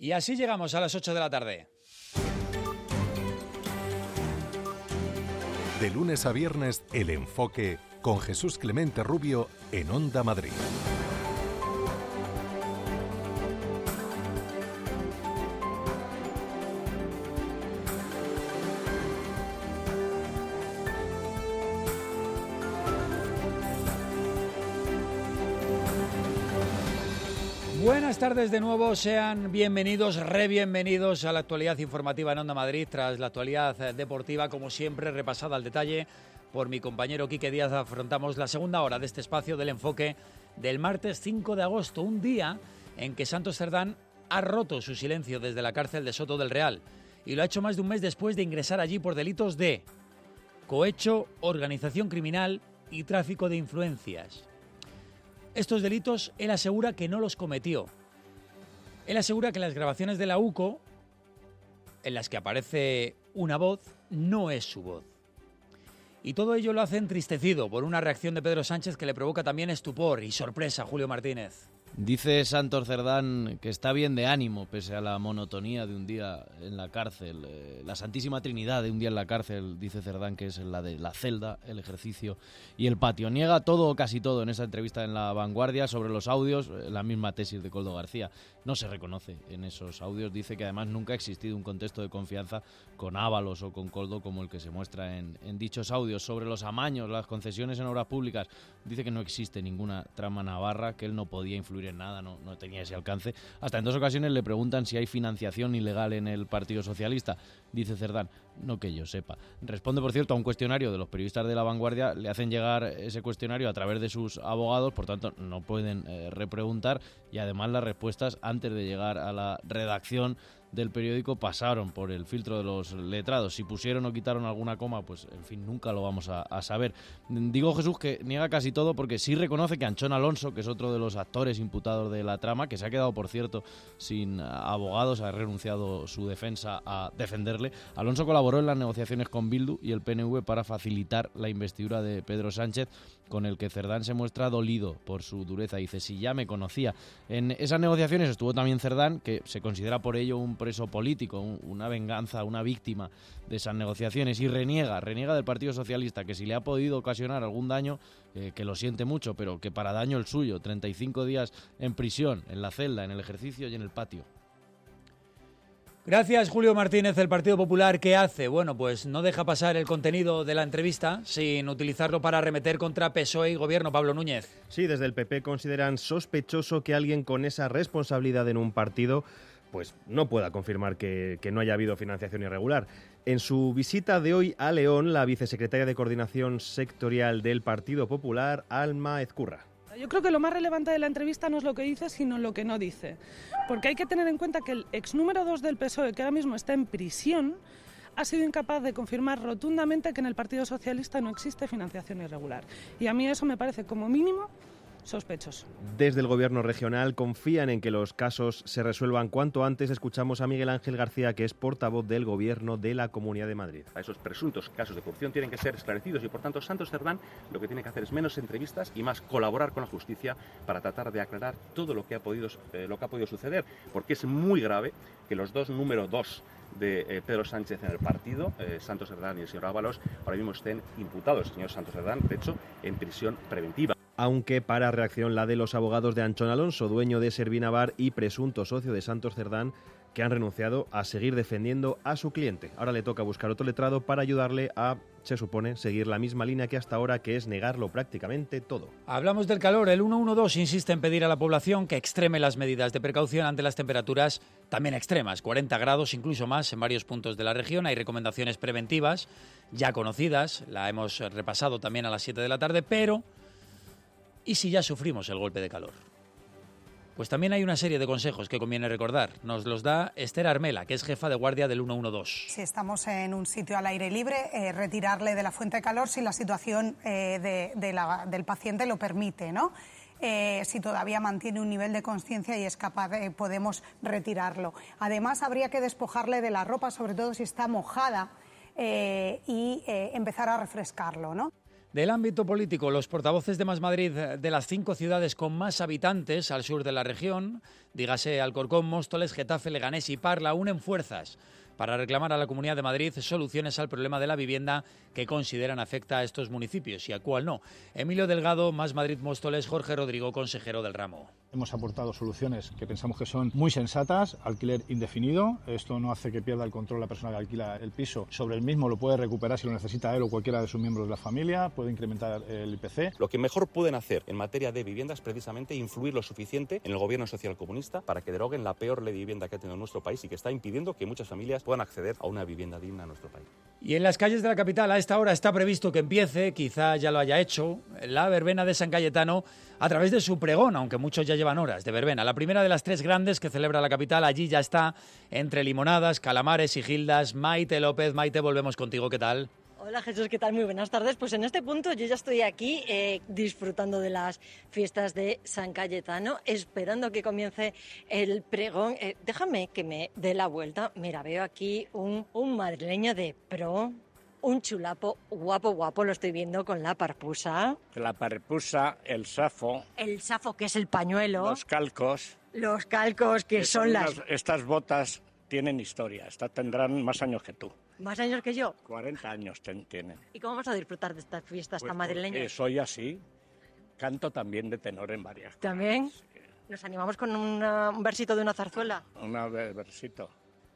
Y así llegamos a las 8 de la tarde. De lunes a viernes, El Enfoque con Jesús Clemente Rubio en Onda Madrid. Buenas tardes de nuevo, sean bienvenidos, bienvenidos a la actualidad informativa en Onda Madrid, tras la actualidad deportiva, como siempre, repasada al detalle por mi compañero Quique Díaz. Afrontamos la segunda hora de este espacio del Enfoque del martes 5 de agosto, un día en que Santos Cerdán ha roto su silencio desde la cárcel de Soto del Real y lo ha hecho más de un mes después de ingresar allí por delitos de cohecho, organización criminal y tráfico de influencias. Estos delitos él asegura que no los cometió. Él asegura que las grabaciones de la UCO, en las que aparece una voz, no es su voz. Y todo ello lo hace entristecido por una reacción de Pedro Sánchez que le provoca también estupor y sorpresa a Julio Martínez. Dice Santos Cerdán que está bien de ánimo pese a la monotonía de un día en la cárcel, la Santísima Trinidad de un día en la cárcel, dice Cerdán, que es la de la celda, el ejercicio y el patio. Niega todo o casi todo en esa entrevista en La Vanguardia sobre los audios, la misma tesis de Koldo García. No se reconoce en esos audios, dice que además nunca ha existido un contexto de confianza con Ábalos o con Koldo como el que se muestra en dichos audios. Sobre los amaños, las concesiones en obras públicas, dice que no existe ninguna trama navarra, que él no podía influir en nada, no tenía ese alcance. Hasta en 2 ocasiones le preguntan si hay financiación ilegal en el Partido Socialista. Dice Cerdán, no que yo sepa. Responde, por cierto, a un cuestionario de los periodistas de La Vanguardia. Le hacen llegar ese cuestionario a través de sus abogados, por tanto no pueden repreguntar, y además las respuestas antes de llegar a la redacción del periódico pasaron por el filtro de los letrados. Si pusieron o quitaron alguna coma, pues en fin, nunca lo vamos a saber. Digo, Jesús, que niega casi todo porque sí reconoce que Anchón Alonso, que es otro de los actores imputados de la trama, que se ha quedado, por cierto, sin abogados, ha renunciado su defensa a defenderle. Alonso colaboró en las negociaciones con Bildu y el PNV para facilitar la investidura de Pedro Sánchez, con el que Cerdán se muestra dolido por su dureza. Dice, si ya me conocía. En esas negociaciones estuvo también Cerdán, que se considera por ello un preso político, una venganza, una víctima de esas negociaciones, y reniega del Partido Socialista, que si le ha podido ocasionar algún daño, que lo siente mucho, pero que para daño el suyo, 35 días en prisión, en la celda, en el ejercicio y en el patio. Gracias, Julio Martínez. El Partido Popular, ¿qué hace? Bueno, pues no deja pasar el contenido de la entrevista sin utilizarlo para arremeter contra PSOE y Gobierno. Pablo Núñez. Sí, desde el PP consideran sospechoso que alguien con esa responsabilidad en un partido pues no pueda confirmar que no haya habido financiación irregular. En su visita de hoy a León, la vicesecretaria de Coordinación Sectorial del Partido Popular, Alma Ezcurra. Yo creo que lo más relevante de la entrevista no es lo que dice, sino lo que no dice. Porque hay que tener en cuenta que el ex número 2 del PSOE, que ahora mismo está en prisión, ha sido incapaz de confirmar rotundamente que en el Partido Socialista no existe financiación irregular. Y a mí eso me parece, como mínimo, sospechosos. Desde el Gobierno regional confían en que los casos se resuelvan cuanto antes. Escuchamos a Miguel Ángel García, que es portavoz del Gobierno de la Comunidad de Madrid. A esos presuntos casos de corrupción tienen que ser esclarecidos y, por tanto, Santos Cerdán lo que tiene que hacer es menos entrevistas y más colaborar con la justicia para tratar de aclarar todo lo que ha podido suceder, porque es muy grave que los dos número 2 de Pedro Sánchez en el partido, Santos Cerdán y el señor Ábalos, ahora mismo estén imputados. El señor Santos Cerdán, de hecho, en prisión preventiva. Aunque para reacción la de los abogados de Anchón Alonso, dueño de Servinavar y presunto socio de Santos Cerdán, que han renunciado a seguir defendiendo a su cliente. Ahora le toca buscar otro letrado para ayudarle a, se supone, seguir la misma línea que hasta ahora, que es negarlo prácticamente todo. Hablamos del calor. El 112 insiste en pedir a la población que extreme las medidas de precaución ante las temperaturas también extremas, 40 grados, incluso más en varios puntos de la región. Hay recomendaciones preventivas ya conocidas, la hemos repasado también a las 7 de la tarde, pero ¿y si ya sufrimos el golpe de calor? Pues también hay una serie de consejos que conviene recordar. Nos los da Esther Armela, que es jefa de guardia del 112. Si estamos en un sitio al aire libre, retirarle de la fuente de calor si la situación del paciente lo permite, ¿no? Si todavía mantiene un nivel de conciencia y es capaz, podemos retirarlo. Además, habría que despojarle de la ropa, sobre todo si está mojada, y empezar a refrescarlo, ¿no? Del ámbito político, los portavoces de Más Madrid de las 5 ciudades con más habitantes al sur de la región, dígase Alcorcón, Móstoles, Getafe, Leganés y Parla, unen fuerzas para reclamar a la Comunidad de Madrid soluciones al problema de la vivienda que consideran afecta a estos municipios y a cuál no. Emilio Delgado, Más Madrid Móstoles, Jorge Rodrigo, consejero del ramo. Hemos aportado soluciones que pensamos que son muy sensatas, alquiler indefinido, esto no hace que pierda el control la persona que alquila el piso, sobre el mismo lo puede recuperar si lo necesita él o cualquiera de sus miembros de la familia, puede incrementar el IPC. Lo que mejor pueden hacer en materia de vivienda es precisamente influir lo suficiente en el gobierno social comunista para que deroguen la peor ley de vivienda que ha tenido nuestro país y que está impidiendo que muchas familias puedan acceder a una vivienda digna en nuestro país. Y en las calles de la capital a esta hora está previsto que empiece, quizá ya lo haya hecho, la verbena de San Cayetano a través de su pregón, aunque muchos ya llevan horas de verbena. La primera de las 3 grandes que celebra la capital, allí ya está, entre limonadas, calamares y gildas. Maite López. Maite, volvemos contigo, ¿qué tal? Hola Jesús, ¿qué tal? Muy buenas tardes. Pues en este punto yo ya estoy aquí disfrutando de las fiestas de San Cayetano, esperando que comience el pregón. Déjame que me dé la vuelta. Mira, veo aquí un madrileño de pro, un chulapo guapo, lo estoy viendo con la parpusa. La parpusa, el safo. El safo, que es el pañuelo. Los calcos. Los calcos, que son las... Estas botas tienen historia, estas tendrán más años que tú. ¿Más años que yo? 40 años tienen. ¿Y cómo vamos a disfrutar de estas fiestas tan madrileñas? Soy así, canto también de tenor en varias cosas. ¿También? ¿Nos animamos con un versito de una zarzuela? Un versito.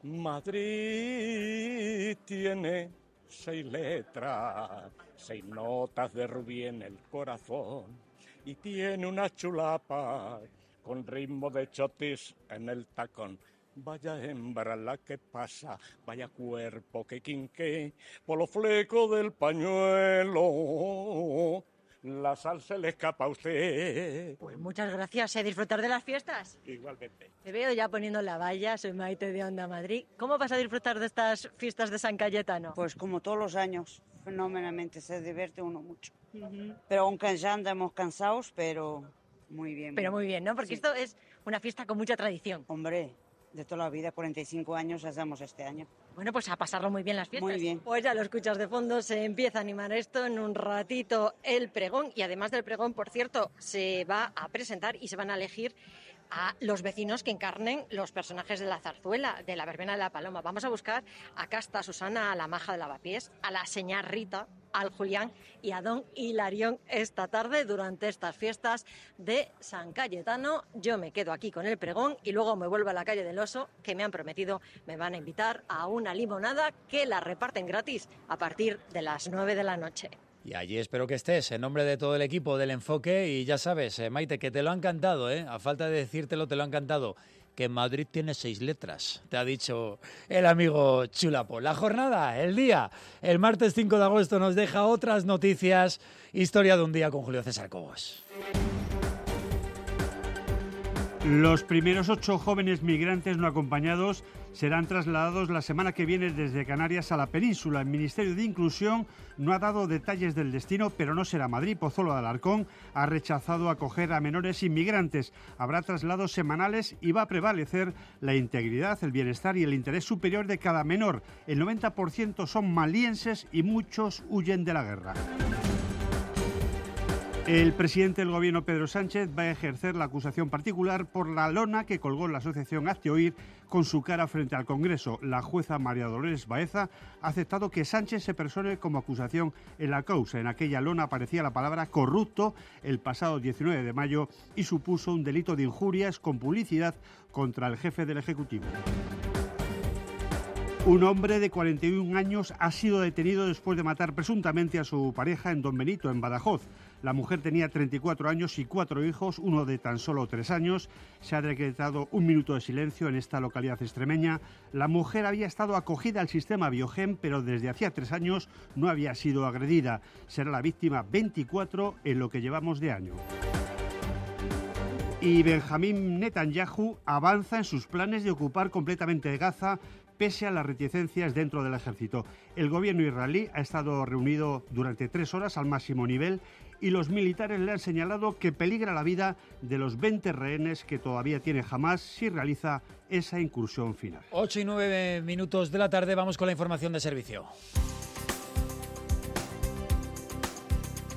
Madrid tiene 6 letras, 6 notas de rubí en el corazón y tiene una chulapa con ritmo de chotis en el tacón. Vaya hembra la que pasa, vaya cuerpo que quinque, por los flecos del pañuelo, la sal se le escapa a usted. Pues muchas gracias, disfrutar de las fiestas. Igualmente. Te veo ya poniendo la valla, soy Maite de Onda Madrid. ¿Cómo vas a disfrutar de estas fiestas de San Cayetano? Pues como todos los años, fenomenalmente, se divierte uno mucho. Pero aunque ya andamos cansados, pero muy bien. Pero muy bien, ¿no? Porque esto es una fiesta con mucha tradición. Hombre, de toda la vida, 45 años hacemos este año. Bueno, pues a pasarlo muy bien las fiestas. Muy bien. Pues ya lo escuchas de fondo, se empieza a animar esto en un ratito el pregón. Y además del pregón, por cierto, se va a presentar y se van a elegir a los vecinos que encarnen los personajes de la zarzuela, de la verbena de la Paloma. Vamos a buscar a Casta Susana, a la Maja de Lavapiés, a la señora Rita, al Julián y a don Hilarión esta tarde durante estas fiestas de San Cayetano. Yo me quedo aquí con el pregón y luego me vuelvo a la calle del Oso, que me han prometido, me van a invitar a una limonada que la reparten gratis a partir de las 9 de la noche. Y allí espero que estés, en nombre de todo el equipo del Enfoque. Y ya sabes, Maite, que te lo han cantado, a falta de decírtelo, te lo han cantado, que en Madrid tiene 6 letras, te ha dicho el amigo Chulapo. La jornada, el día, el martes 5 de agosto nos deja otras noticias. Historia de un día con Julio César Cobos. Los primeros 8 jóvenes migrantes no acompañados serán trasladados la semana que viene desde Canarias a la península. El Ministerio de Inclusión no ha dado detalles del destino, pero no será Madrid. Pozuelo de Alarcón ha rechazado acoger a menores inmigrantes. Habrá traslados semanales y va a prevalecer la integridad, el bienestar y el interés superior de cada menor. El 90% son malienses y muchos huyen de la guerra. El presidente del Gobierno, Pedro Sánchez, va a ejercer la acusación particular por la lona que colgó la asociación Hazte Oír con su cara frente al Congreso. La jueza María Dolores Baeza ha aceptado que Sánchez se persone como acusación en la causa. En aquella lona aparecía la palabra corrupto el pasado 19 de mayo y supuso un delito de injurias con publicidad contra el jefe del Ejecutivo. Un hombre de 41 años ha sido detenido después de matar presuntamente a su pareja en Don Benito, en Badajoz. La mujer tenía 34 años y 4 hijos, uno de tan solo 3 años. Se ha decretado un minuto de silencio en esta localidad extremeña. La mujer había estado acogida al sistema Biogen, pero desde hacía 3 años no había sido agredida. Será la víctima 24 en lo que llevamos de año. Y Benjamín Netanyahu avanza en sus planes de ocupar completamente Gaza, pese a las reticencias dentro del ejército. El gobierno israelí ha estado reunido durante 3 horas al máximo nivel y los militares le han señalado que peligra la vida de los 20 rehenes que todavía tiene Hamás si realiza esa incursión final. 8 y 9 minutos de la tarde, vamos con la información de servicio.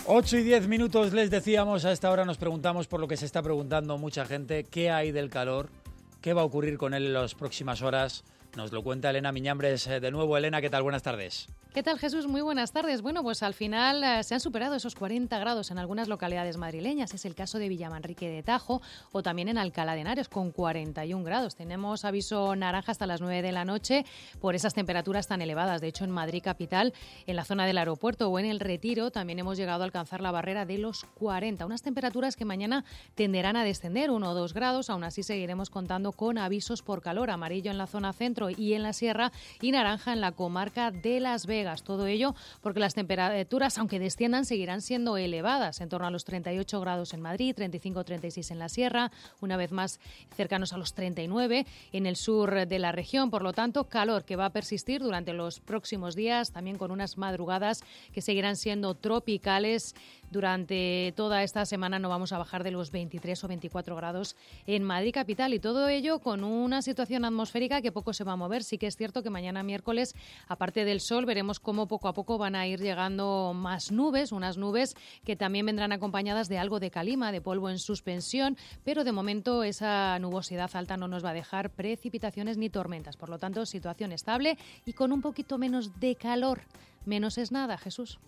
8 y 10 minutos les decíamos, a esta hora nos preguntamos por lo que se está preguntando mucha gente, ¿qué hay del calor? ¿Qué va a ocurrir con él en las próximas horas? Nos lo cuenta Elena Miñambres de nuevo. Elena, ¿qué tal? Buenas tardes. ¿Qué tal, Jesús? Muy buenas tardes. Bueno, pues al final se han superado esos 40 grados en algunas localidades madrileñas. Es el caso de Villamanrique de Tajo o también en Alcalá de Henares con 41 grados. Tenemos aviso naranja hasta las 9 de la noche por esas temperaturas tan elevadas. De hecho, en Madrid capital, en la zona del aeropuerto o en el Retiro, también hemos llegado a alcanzar la barrera de los 40. Unas temperaturas que mañana tenderán a descender 1 o 2 grados. Aún así seguiremos contando con avisos por calor, amarillo en la zona centro y en la sierra y naranja en la comarca de Las Vegas. Todo ello porque las temperaturas, aunque desciendan, seguirán siendo elevadas, en torno a los 38 grados en Madrid, 35-36 en la sierra, una vez más cercanos a los 39 en el sur de la región. Por lo tanto, calor que va a persistir durante los próximos días, también con unas madrugadas que seguirán siendo tropicales. Durante toda esta semana no vamos a bajar de los 23 o 24 grados en Madrid capital y todo ello con una situación atmosférica que poco se va a mover. Sí que es cierto que mañana miércoles, aparte del sol, veremos cómo poco a poco van a ir llegando más nubes, unas nubes que también vendrán acompañadas de algo de calima, de polvo en suspensión, pero de momento esa nubosidad alta no nos va a dejar precipitaciones ni tormentas. Por lo tanto, situación estable y con un poquito menos de calor. Menos es nada, Jesús.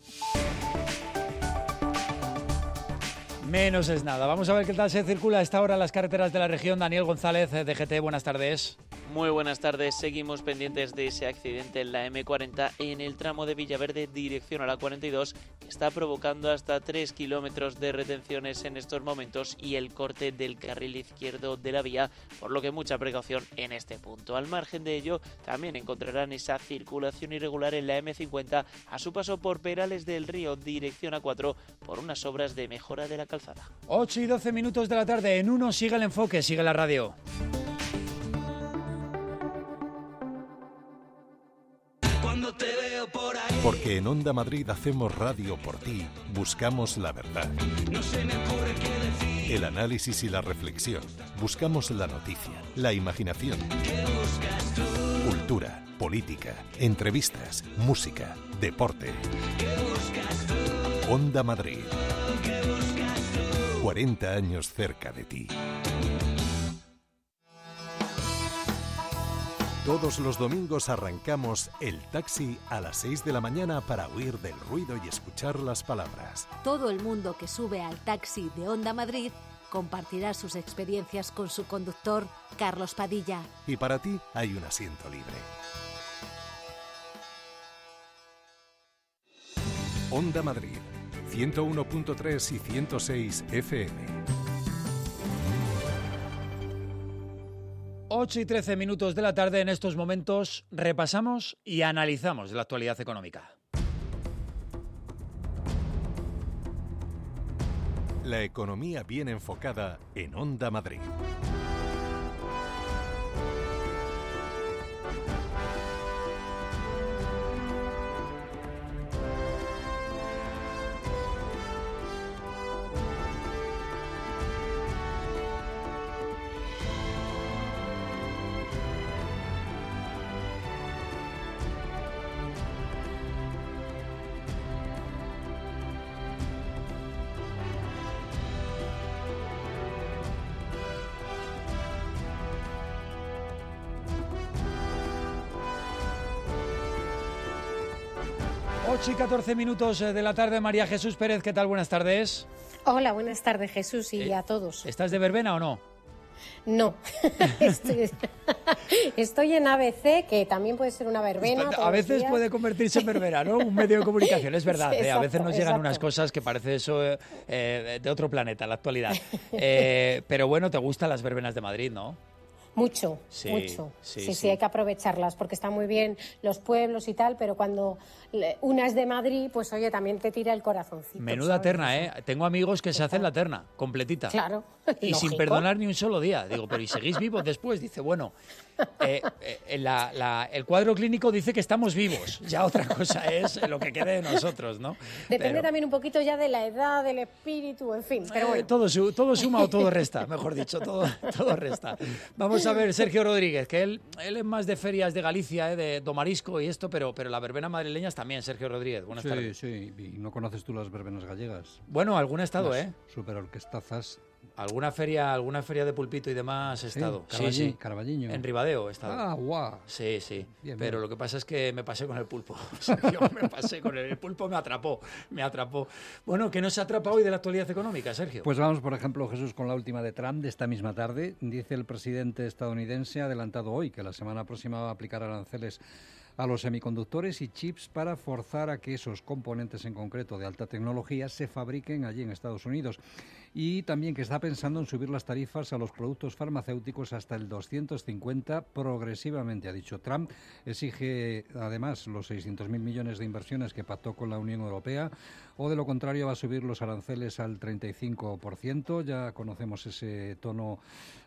Menos es nada. Vamos a ver qué tal se circula a esta hora en las carreteras de la región. Daniel González, DGT, buenas tardes. Muy buenas tardes. Seguimos pendientes de ese accidente en la M40 en el tramo de Villaverde dirección a la 42 que está provocando hasta 3 kilómetros de retenciones en estos momentos y el corte del carril izquierdo de la vía, por lo que mucha precaución en este punto. Al margen de ello, también encontrarán esa circulación irregular en la M50 a su paso por Perales del Río dirección a 4 por unas obras de mejora de la calzada. 8 y 12 minutos de la tarde. En uno sigue el enfoque, sigue la radio. Porque en Onda Madrid hacemos radio por ti, buscamos la verdad. El análisis y la reflexión. Buscamos la noticia, la imaginación. Cultura, política, entrevistas, música, deporte. Onda Madrid. 40 años cerca de ti. Todos los domingos arrancamos el taxi a las 6 de la mañana para huir del ruido y escuchar las palabras. Todo el mundo que sube al taxi de Onda Madrid compartirá sus experiencias con su conductor, Carlos Padilla. Y para ti hay un asiento libre. Onda Madrid, 101.3 y 106 FM. 8 y 13 minutos de la tarde. En estos momentos repasamos y analizamos la actualidad económica. La economía bien enfocada en Onda Madrid. Y 14 minutos de la tarde. María Jesús Pérez, ¿qué tal? Buenas tardes. Hola, buenas tardes, Jesús, y a todos. ¿Estás de verbena o no? No, estoy en ABC, que también puede ser una verbena. A veces puede convertirse en verbena, ¿no? Un medio de comunicación, es verdad. Sí, a veces nos llegan exacto. unas cosas que parece eso de otro planeta en la actualidad. Pero bueno, te gustan las verbenas de Madrid, ¿no? Mucho, Sí, mucho. sí. Sí, hay que aprovecharlas porque están muy bien los pueblos y tal, pero cuando una es de Madrid, pues oye, también te tira el corazoncito. Menuda ¿sabes? terna, ¿eh? Tengo amigos que se hacen la terna, completita. Claro. Y sin lógico. perdonar ni un solo día. Digo, pero ¿y seguís vivos después? Dice, bueno, el cuadro clínico dice que estamos vivos. Ya otra cosa es lo que quede de nosotros, ¿no? Depende Pero, también un poquito ya de la edad, del espíritu, en fin. Pero bueno. todo suma o todo resta, mejor dicho, todo resta. Vamos a ver, Sergio Rodríguez, que él es más de ferias de Galicia, de Domarisco y esto, pero la verbena madrileña es también, Sergio Rodríguez. Buenas tardes. Sí, ¿y no conoces tú las verbenas gallegas? Bueno, alguna he estado, Las superorquestazas. Alguna feria de pulpito y demás he estado. Sí. Carballiño. En Ribadeo he estado. Ah, guau. Sí. Bien, pero bien. lo que pasa es que me pasé con el pulpo. Sergio, me pasé con el pulpo, me atrapó. Bueno, ¿qué nos atrapa hoy de la actualidad económica, Sergio? Pues vamos, por ejemplo, Jesús, con la última de Trump de esta misma tarde. Dice el presidente estadounidense, ha adelantado hoy que la semana próxima va a aplicar aranceles a los semiconductores y chips para forzar a que esos componentes en concreto de alta tecnología se fabriquen allí en Estados Unidos. Y también que está pensando en subir las tarifas a los productos farmacéuticos hasta el 250 progresivamente, ha dicho Trump. Exige además los 600.000 millones de inversiones que pactó con la Unión Europea, o de lo contrario va a subir los aranceles al 35%. Ya conocemos ese tono,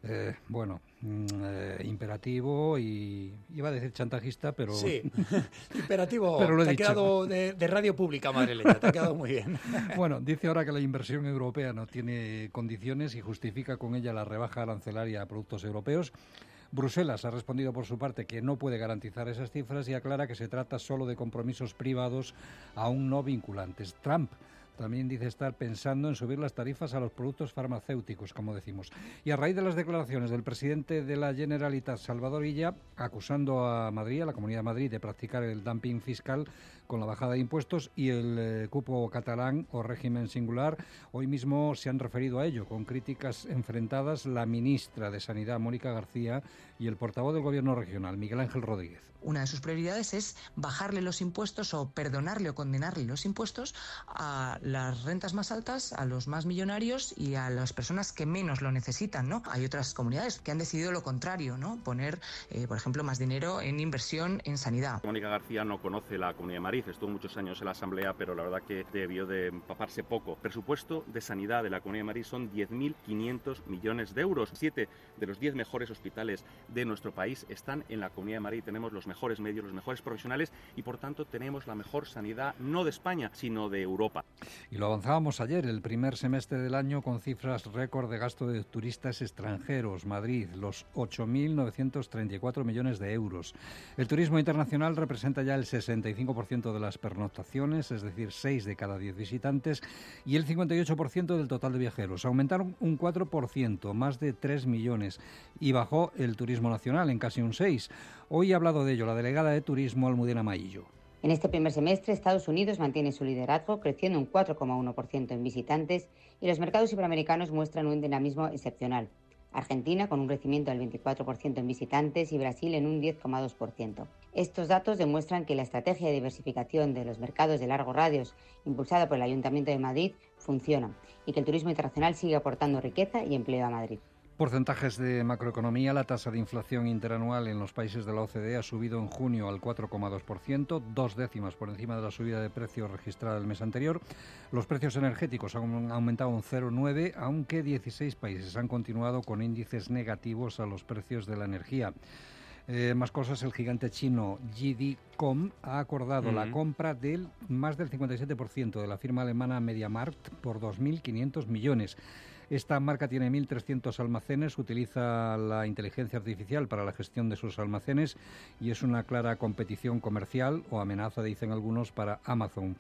imperativo y iba a decir chantajista, pero... Sí, imperativo. Pero lo he te dicho. Ha quedado de radio pública madrileña, te ha quedado muy bien. Bueno, dice ahora que la inversión europea no tiene condiciones y justifica con ella la rebaja arancelaria a productos europeos. Bruselas ha respondido por su parte que no puede garantizar esas cifras y aclara que se trata solo de compromisos privados aún no vinculantes. Trump también dice estar pensando en subir las tarifas a los productos farmacéuticos, como decimos. Y a raíz de las declaraciones del presidente de la Generalitat, Salvador Illa, acusando a Madrid, a la Comunidad de Madrid, de practicar el dumping fiscal con la bajada de impuestos y el cupo catalán o régimen singular, hoy mismo se han referido a ello, con críticas enfrentadas la ministra de Sanidad, Mónica García, y el portavoz del Gobierno regional, Miguel Ángel Rodríguez. Una de sus prioridades es bajarle los impuestos o perdonarle o condenarle los impuestos a las rentas más altas, a los más millonarios y a las personas que menos lo necesitan, ¿no? Hay otras comunidades que han decidido lo contrario, ¿no? Poner, por ejemplo, más dinero en inversión en sanidad. Mónica García no conoce la Comunidad de Madrid, estuvo muchos años en la Asamblea, pero la verdad que debió de empaparse poco. Presupuesto de sanidad de la Comunidad de Madrid son 10.500 millones de euros. 7 de los 10 mejores hospitales de nuestro país están en la Comunidad de Madrid. Tenemos los mejores medios, los mejores profesionales y por tanto tenemos la mejor sanidad no de España, sino de Europa. Y lo avanzábamos ayer, el primer semestre del año con cifras récord de gasto de turistas extranjeros. Madrid, los 8.934 millones de euros. El turismo internacional representa ya el 65% de las pernoctaciones, es decir, 6 de cada 10 visitantes, y el 58% del total de viajeros. Aumentaron un 4%, más de 3 millones, y bajó el turismo nacional en casi un 6%. Hoy ha hablado de ello la delegada de Turismo, Almudena Maillo. En este primer semestre, Estados Unidos mantiene su liderazgo, creciendo un 4,1% en visitantes, y los mercados iberoamericanos muestran un dinamismo excepcional. Argentina con un crecimiento del 24% en visitantes y Brasil en un 10,2%. Estos datos demuestran que la estrategia de diversificación de los mercados de largos radios, impulsada por el Ayuntamiento de Madrid, funciona y que el turismo internacional sigue aportando riqueza y empleo a Madrid. Porcentajes de macroeconomía. La tasa de inflación interanual en los países de la OCDE ha subido en junio al 4,2%, 2 décimas por encima de la subida de precios registrada el mes anterior. Los precios energéticos han aumentado un 0,9%, aunque 16 países han continuado con índices negativos a los precios de la energía. Más cosas, el gigante chino JD.com ha acordado la compra del más del 57% de la firma alemana MediaMarkt por 2.500 millones. Esta marca tiene 1.300 almacenes, utiliza la inteligencia artificial para la gestión de sus almacenes y es una clara competición comercial o amenaza, dicen algunos, para Amazon.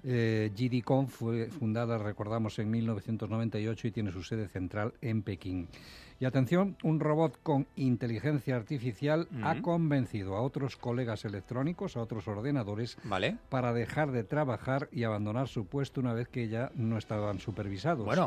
JD.com fue fundada, recordamos, en 1998 y tiene su sede central en Pekín. Y atención, un robot con inteligencia artificial ha convencido a otros colegas electrónicos, a otros ordenadores, para dejar de trabajar y abandonar su puesto una vez que ya no estaban supervisados. Bueno.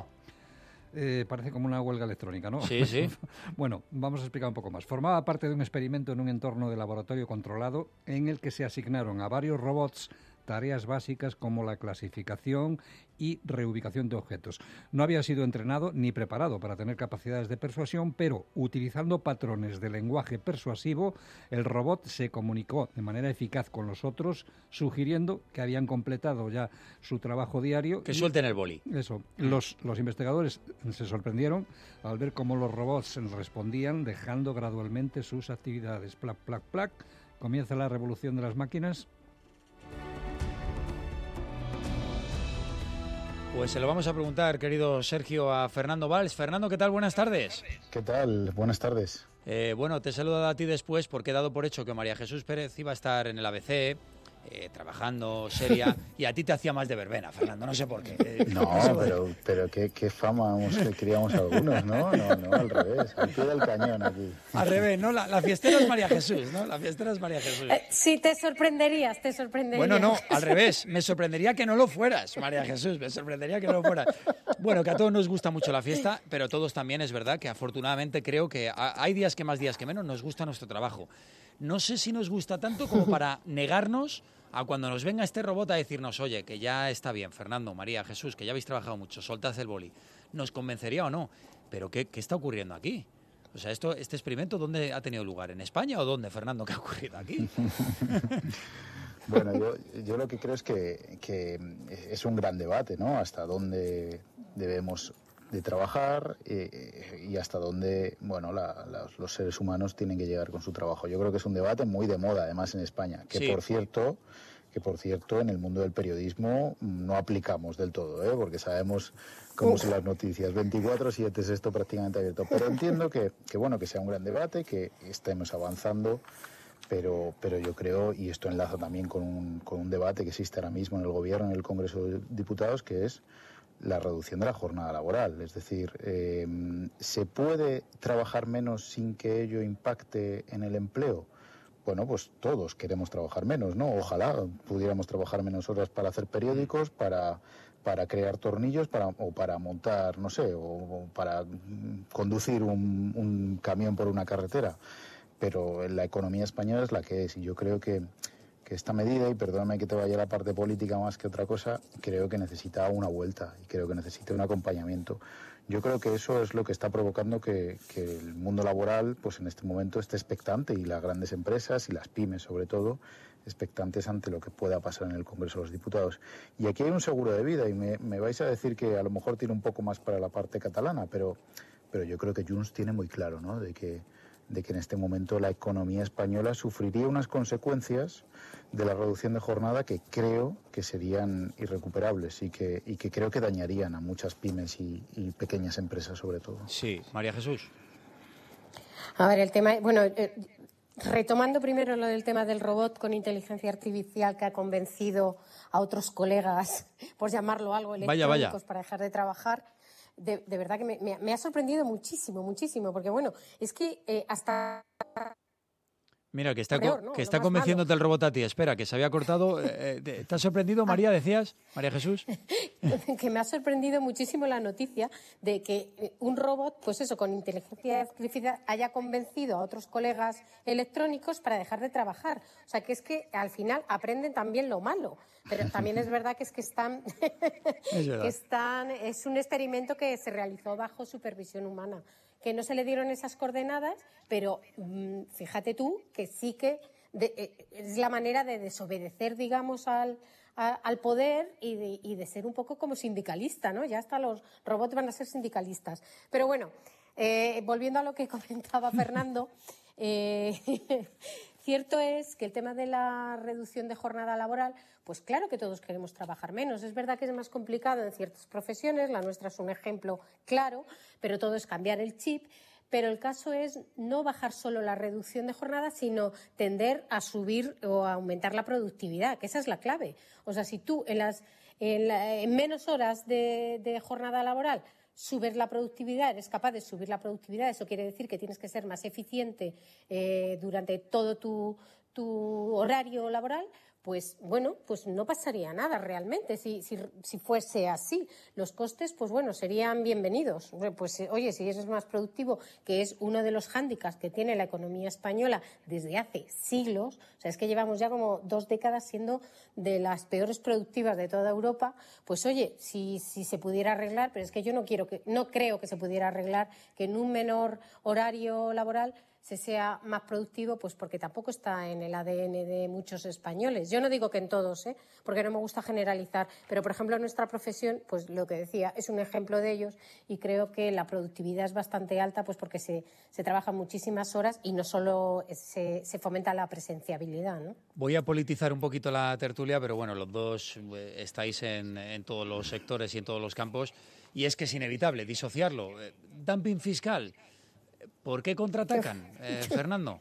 Parece como una huelga electrónica, ¿no? Sí, sí. Bueno, vamos a explicar un poco más. Formaba parte de un experimento en un entorno de laboratorio controlado en el que se asignaron a varios robots tareas básicas como la clasificación y reubicación de objetos. No había sido entrenado ni preparado para tener capacidades de persuasión, pero utilizando patrones de lenguaje persuasivo, el robot se comunicó de manera eficaz con los otros, sugiriendo que habían completado ya su trabajo diario. Que suelten el boli. Eso. Los investigadores se sorprendieron al ver cómo los robots respondían, dejando gradualmente sus actividades. Plac, plac, plac. Comienza la revolución de las máquinas. Pues se lo vamos a preguntar, querido Sergio, a Fernando Valls. Fernando, ¿qué tal? Buenas tardes. ¿Qué tal? Buenas tardes. Bueno, te he saludado a ti después porque he dado por hecho que María Jesús Pérez iba a estar en el ABC, trabajando seria, y a ti te hacía más de verbena, Fernando, no sé por qué. No, pero qué fama queríamos algunos, ¿no? No, al revés, al pie del cañón aquí. Al revés, ¿no? La fiestera es María Jesús, ¿no? La fiestera es María Jesús. Sí, te sorprenderías. Bueno, no, al revés, me sorprendería que no lo fueras, María Jesús, me sorprendería que no lo fueras. Bueno, que a todos nos gusta mucho la fiesta, pero todos también es verdad que afortunadamente creo que hay días que más, días que menos, nos gusta nuestro trabajo. No sé si nos gusta tanto como para negarnos a cuando nos venga este robot a decirnos, oye, que ya está bien, Fernando, María, Jesús, que ya habéis trabajado mucho, soltad el boli. ¿Nos convencería o no? Pero ¿qué está ocurriendo aquí? O sea, este experimento, ¿dónde ha tenido lugar? ¿En España o dónde, Fernando? ¿Qué ha ocurrido aquí? Bueno, yo lo que creo es que es un gran debate, ¿no? Hasta dónde debemos de trabajar y hasta dónde, bueno, los seres humanos tienen que llegar con su trabajo. Yo creo que es un debate muy de moda, además, en España, que sí. Por cierto, en el mundo del periodismo no aplicamos del todo, porque sabemos cómo son las noticias. 24/7 es esto prácticamente abierto. Pero entiendo que sea un gran debate, que estemos avanzando, pero yo creo, y esto enlaza también con un debate que existe ahora mismo en el Gobierno, en el Congreso de Diputados, que es la reducción de la jornada laboral. Es decir, ¿se puede trabajar menos sin que ello impacte en el empleo? Bueno, pues todos queremos trabajar menos, ¿no? Ojalá pudiéramos trabajar menos horas para hacer periódicos, para crear tornillos, o para montar, no sé, o para conducir un camión por una carretera. Pero la economía española es la que es, y yo creo que esta medida, y perdóname que te vaya a la parte política más que otra cosa, creo que necesita una vuelta y creo que necesita un acompañamiento. Yo creo que eso es lo que está provocando que el mundo laboral, pues en este momento, esté expectante, y las grandes empresas y las pymes, sobre todo, expectantes ante lo que pueda pasar en el Congreso de los Diputados. Y aquí hay un seguro de vida, y me vais a decir que a lo mejor tiene un poco más para la parte catalana, pero yo creo que Junts tiene muy claro, ¿no?, de que en este momento la economía española sufriría unas consecuencias de la reducción de jornada que creo que serían irrecuperables y que creo que dañarían a muchas pymes y pequeñas empresas, sobre todo. Sí, María Jesús. A ver, el tema, retomando primero lo del tema del robot con inteligencia artificial que ha convencido a otros colegas, por llamarlo algo, electrónicos, para dejar de trabajar. De verdad que me ha sorprendido muchísimo, porque bueno, es que hasta... Mira, que está convenciéndote el robot a ti. Espera, que se había cortado. ¿Te ha sorprendido, María, decías? María Jesús. Que me ha sorprendido muchísimo la noticia de que un robot, pues eso, con inteligencia artificial, haya convencido a otros colegas electrónicos para dejar de trabajar. O sea, que es que al final aprenden también lo malo. Pero también es verdad que es un experimento que se realizó bajo supervisión humana, que no se le dieron esas coordenadas, pero fíjate tú que sí que es la manera de desobedecer, digamos, al poder y de ser un poco como sindicalista, ¿no? Ya hasta los robots van a ser sindicalistas. Pero bueno, volviendo a lo que comentaba Fernando, cierto es que el tema de la reducción de jornada laboral, pues claro que todos queremos trabajar menos. Es verdad que es más complicado en ciertas profesiones, la nuestra es un ejemplo claro, pero todo es cambiar el chip. Pero el caso es no bajar solo la reducción de jornada, sino tender a subir o a aumentar la productividad, que esa es la clave. O sea, si tú en menos horas de jornada laboral subes la productividad, eres capaz de subir la productividad, eso quiere decir que tienes que ser más eficiente durante todo tu horario laboral, pues bueno, pues no pasaría nada realmente si fuese así. Los costes, pues bueno, serían bienvenidos. Pues oye, si eres más productivo, que es uno de los hándicaps que tiene la economía española desde hace siglos, o sea, es que llevamos ya como 2 décadas siendo de las peores productivas de toda Europa, pues oye, si se pudiera arreglar, pero es que yo no creo que se pudiera arreglar que en un menor horario laboral se sea más productivo, pues porque tampoco está en el ADN de muchos españoles. Yo no digo que en todos, porque no me gusta generalizar, pero por ejemplo en nuestra profesión, pues lo que decía, es un ejemplo de ellos y creo que la productividad es bastante alta, pues porque se trabajan muchísimas horas y no solo se fomenta la presenciabilidad, ¿no? Voy a politizar un poquito la tertulia, pero bueno, los dos estáis en todos los sectores y en todos los campos, y es que es inevitable disociarlo. Dumping fiscal. ¿Por qué contraatacan, Fernando?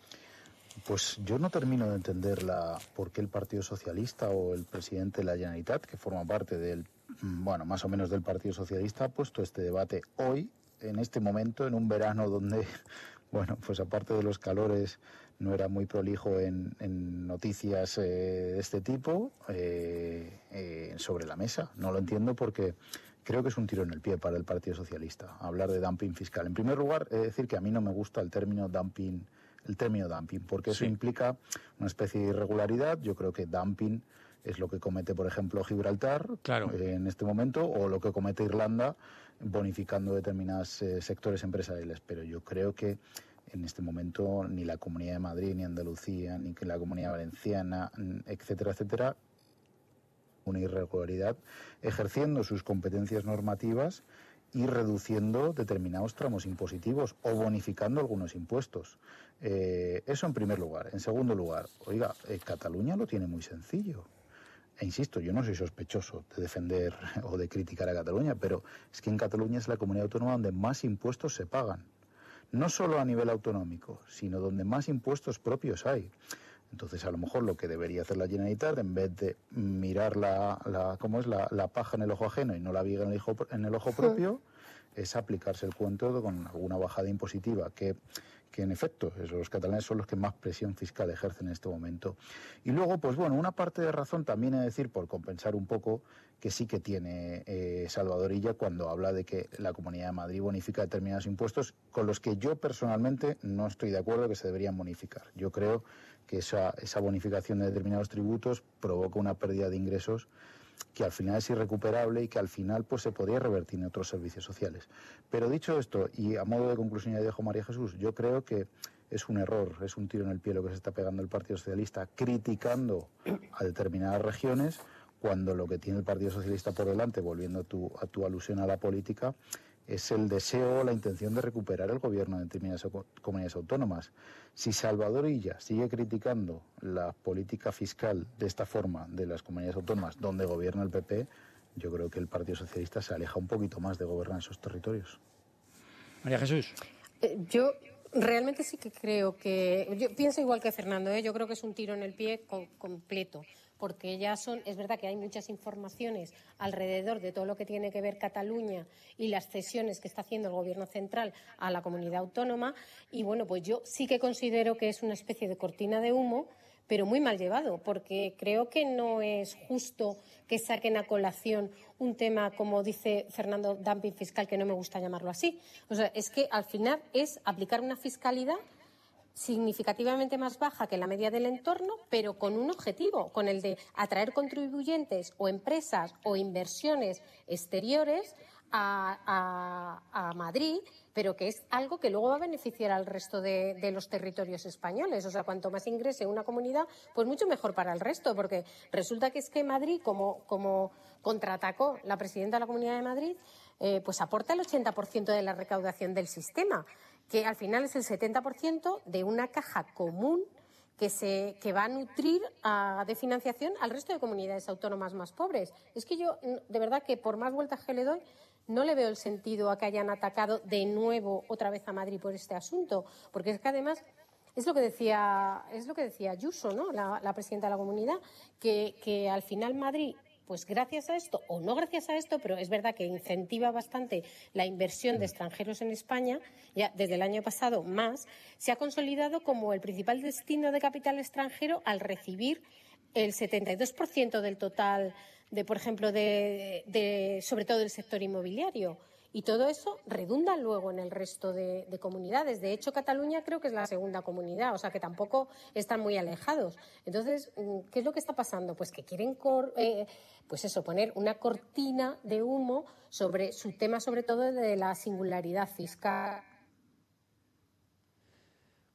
Pues yo no termino de entender por qué el Partido Socialista o el presidente de la Generalitat, que forma parte más o menos del Partido Socialista, ha puesto este debate hoy, en este momento, en un verano donde, pues aparte de los calores, no era muy prolijo en noticias de este tipo, sobre la mesa. No lo entiendo porque creo que es un tiro en el pie para el Partido Socialista hablar de dumping fiscal. En primer lugar, he de decir que a mí no me gusta el término dumping, porque eso implica una especie de irregularidad. Yo creo que dumping es lo que comete, por ejemplo, Gibraltar en este momento, o lo que comete Irlanda bonificando determinados sectores empresariales. Pero yo creo que en este momento ni la Comunidad de Madrid, ni Andalucía, ni la Comunidad Valenciana, etcétera, etcétera, una irregularidad ejerciendo sus competencias normativas y reduciendo determinados tramos impositivos o bonificando algunos impuestos. Eso en primer lugar. En segundo lugar, Cataluña lo tiene muy sencillo. E insisto, yo no soy sospechoso de defender o de criticar a Cataluña, pero es que en Cataluña es la comunidad autónoma donde más impuestos se pagan. No solo a nivel autonómico, sino donde más impuestos propios hay. Entonces, a lo mejor lo que debería hacer la Generalitat, en vez de mirar la paja en el ojo ajeno y no la viga en el ojo propio, es aplicarse el cuento con alguna bajada impositiva, que en efecto, los catalanes son los que más presión fiscal ejercen en este momento. Y luego, una parte de razón también he de decir, por compensar un poco, que sí que tiene Salvador Illa cuando habla de que la Comunidad de Madrid bonifica determinados impuestos con los que yo personalmente no estoy de acuerdo que se deberían bonificar. Yo creo que esa bonificación de determinados tributos provoca una pérdida de ingresos que al final es irrecuperable y que al final se podría revertir en otros servicios sociales. Pero dicho esto, y a modo de conclusión ya dijo María Jesús, yo creo que es un error, es un tiro en el pie lo que se está pegando el Partido Socialista criticando a determinadas regiones, cuando lo que tiene el Partido Socialista por delante, volviendo a tu alusión a la política, es el deseo o la intención de recuperar el gobierno de determinadas comunidades autónomas. Si Salvador Illa sigue criticando la política fiscal de esta forma de las comunidades autónomas donde gobierna el PP, yo creo que el Partido Socialista se aleja un poquito más de gobernar esos territorios. María Jesús. Yo realmente sí que creo que... Yo pienso igual que Fernando, yo creo que es un tiro en el pie completo. Porque es verdad que hay muchas informaciones alrededor de todo lo que tiene que ver Cataluña y las cesiones que está haciendo el Gobierno central a la comunidad autónoma, y pues yo sí que considero que es una especie de cortina de humo, pero muy mal llevado, porque creo que no es justo que saquen a colación un tema, como dice Fernando, dumping fiscal, que no me gusta llamarlo así. O sea, es que al final es aplicar una fiscalidad significativamente más baja que la media del entorno, pero con un objetivo, con el de atraer contribuyentes o empresas o inversiones exteriores a Madrid, pero que es algo que luego va a beneficiar al resto de los territorios españoles. O sea, cuanto más ingrese una comunidad, pues mucho mejor para el resto, porque resulta que es que Madrid, como contraatacó la presidenta de la Comunidad de Madrid, pues aporta el 80% de la recaudación del sistema, que al final es el 70% de una caja común que va a nutrir de financiación al resto de comunidades autónomas más pobres. Es que yo, de verdad, que por más vueltas que le doy, no le veo el sentido a que hayan atacado de nuevo otra vez a Madrid por este asunto, porque es que además es lo que decía Ayuso, ¿no? La presidenta de la comunidad, que al final Madrid, pues gracias a esto, o no gracias a esto, pero es verdad que incentiva bastante la inversión de extranjeros en España, ya desde el año pasado más, se ha consolidado como el principal destino de capital extranjero al recibir el 72% del total por ejemplo, sobre todo del sector inmobiliario. Y todo eso redunda luego en el resto de comunidades. De hecho, Cataluña creo que es la segunda comunidad, o sea que tampoco están muy alejados. Entonces, ¿qué es lo que está pasando? Pues que quieren poner una cortina de humo sobre su tema, sobre todo de la singularidad fiscal.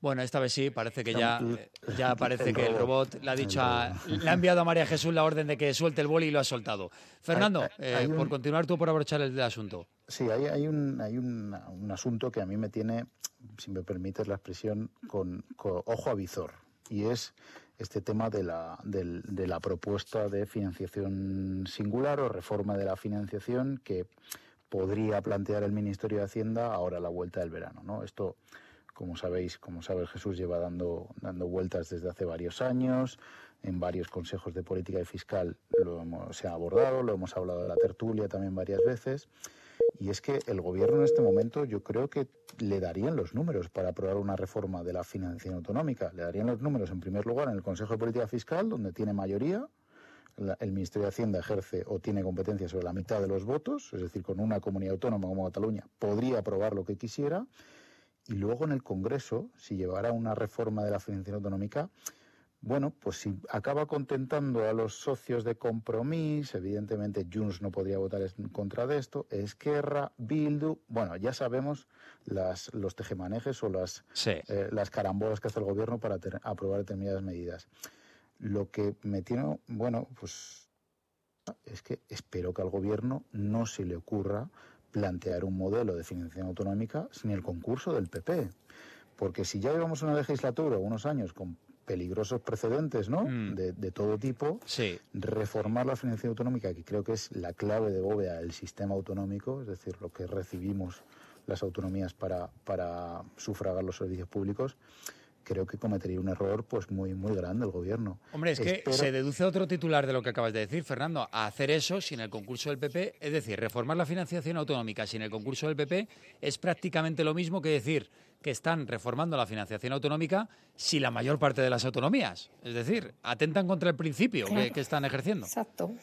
Bueno, esta vez sí, parece que ya parece que el robot le ha dicho le ha enviado a María Jesús la orden de que suelte el boli y lo ha soltado. Fernando, por continuar tú, por abrochar el asunto. Sí, hay un asunto que a mí me tiene, si me permites la expresión, con ojo a visor, y es este tema de la propuesta de financiación singular o reforma de la financiación que podría plantear el Ministerio de Hacienda ahora a la vuelta del verano, ¿no? Esto, como sabe Jesús, lleva dando vueltas desde hace varios años. En varios consejos de política y fiscal se ha abordado, lo hemos hablado de la tertulia también varias veces. Y es que el Gobierno en este momento yo creo que le darían los números para aprobar una reforma de la financiación autonómica. Le darían los números, en primer lugar, en el Consejo de Política Fiscal, donde tiene mayoría. El Ministerio de Hacienda ejerce o tiene competencia sobre la mitad de los votos, es decir, con una comunidad autónoma como Cataluña podría aprobar lo que quisiera. Y luego en el Congreso, si llevara una reforma de la financiación autonómica, bueno, pues si acaba contentando a los socios de Compromís, evidentemente Junts no podría votar en contra de esto, Esquerra, Bildu, bueno, ya sabemos los tejemanejes o las carambolas que hace el Gobierno para aprobar determinadas medidas. Lo que me tiene, bueno, pues es que espero que al Gobierno no se le ocurra plantear un modelo de financiación autonómica sin el concurso del PP. Porque si ya llevamos una legislatura, unos años, con peligrosos precedentes, ¿no? De todo tipo, reformar la financiación autonómica, que creo que es la clave de bóveda del sistema autonómico, es decir, lo que recibimos las autonomías para sufragar los servicios públicos, creo que cometería un error pues muy grande el Gobierno. Hombre, es que se deduce otro titular de lo que acabas de decir, Fernando. A hacer eso sin el concurso del PP, es decir, reformar la financiación autonómica sin el concurso del PP es prácticamente lo mismo que decir que están reformando la financiación autonómica sin la mayor parte de las autonomías. Es decir, atentan contra el principio que están ejerciendo. Exacto.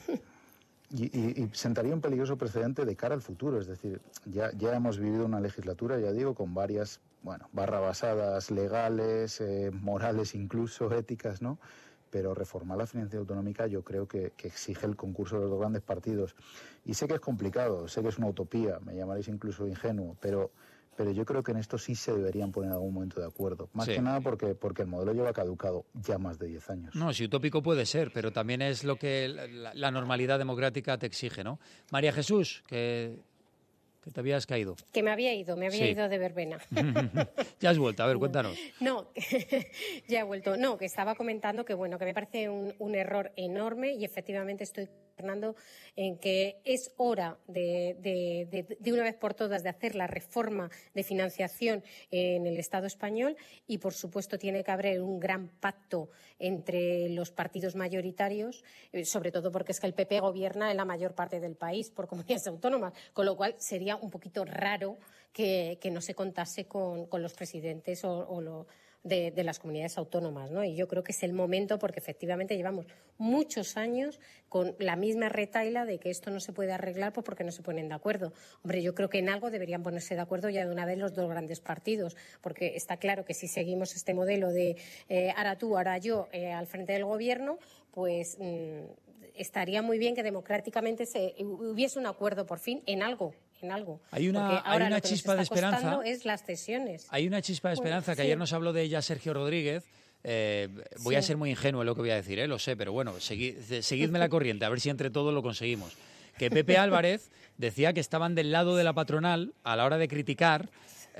Y sentaría un peligroso precedente de cara al futuro. Es decir, ya hemos vivido una legislatura, ya digo, con varias barrabasadas legales, morales incluso, éticas, ¿no? Pero reformar la financiación autonómica yo creo que exige el concurso de los dos grandes partidos. Y sé que es complicado, sé que es una utopía, me llamaréis incluso ingenuo, pero yo creo que en esto sí se deberían poner en algún momento de acuerdo. Más que nada porque el modelo lleva caducado ya más de 10 años. No, si utópico puede ser, pero también es lo que la normalidad democrática te exige, ¿no? María Jesús, que te habías caído. Que me había ido de verbena. Ya has vuelto, a ver, cuéntanos. No, ya he vuelto. No, que estaba comentando que bueno, que me parece un error enorme y efectivamente estoy Fernando, en que es hora de una vez por todas de hacer la reforma de financiación en el Estado español y, por supuesto, tiene que haber un gran pacto entre los partidos mayoritarios, sobre todo porque es que el PP gobierna en la mayor parte del país por comunidades autónomas, con lo cual sería un poquito raro que no se contase con los presidentes de las comunidades autónomas, ¿no? Y yo creo que es el momento porque efectivamente llevamos muchos años con la misma retahíla de que esto no se puede arreglar porque no se ponen de acuerdo. Hombre, yo creo que en algo deberían ponerse de acuerdo ya de una vez los dos grandes partidos, porque está claro que si seguimos este modelo de ahora tú, ahora yo al frente del Gobierno, pues estaría muy bien que democráticamente hubiese un acuerdo por fin en algo. Hay una chispa de esperanza. Es las cesiones. Hay una chispa de esperanza que ayer nos habló de ella Sergio Rodríguez. Voy a ser muy ingenuo en lo que voy a decir, lo sé, pero bueno, seguidme la corriente, a ver si entre todos lo conseguimos. Que Pepe Álvarez decía que estaban del lado de la patronal a la hora de criticar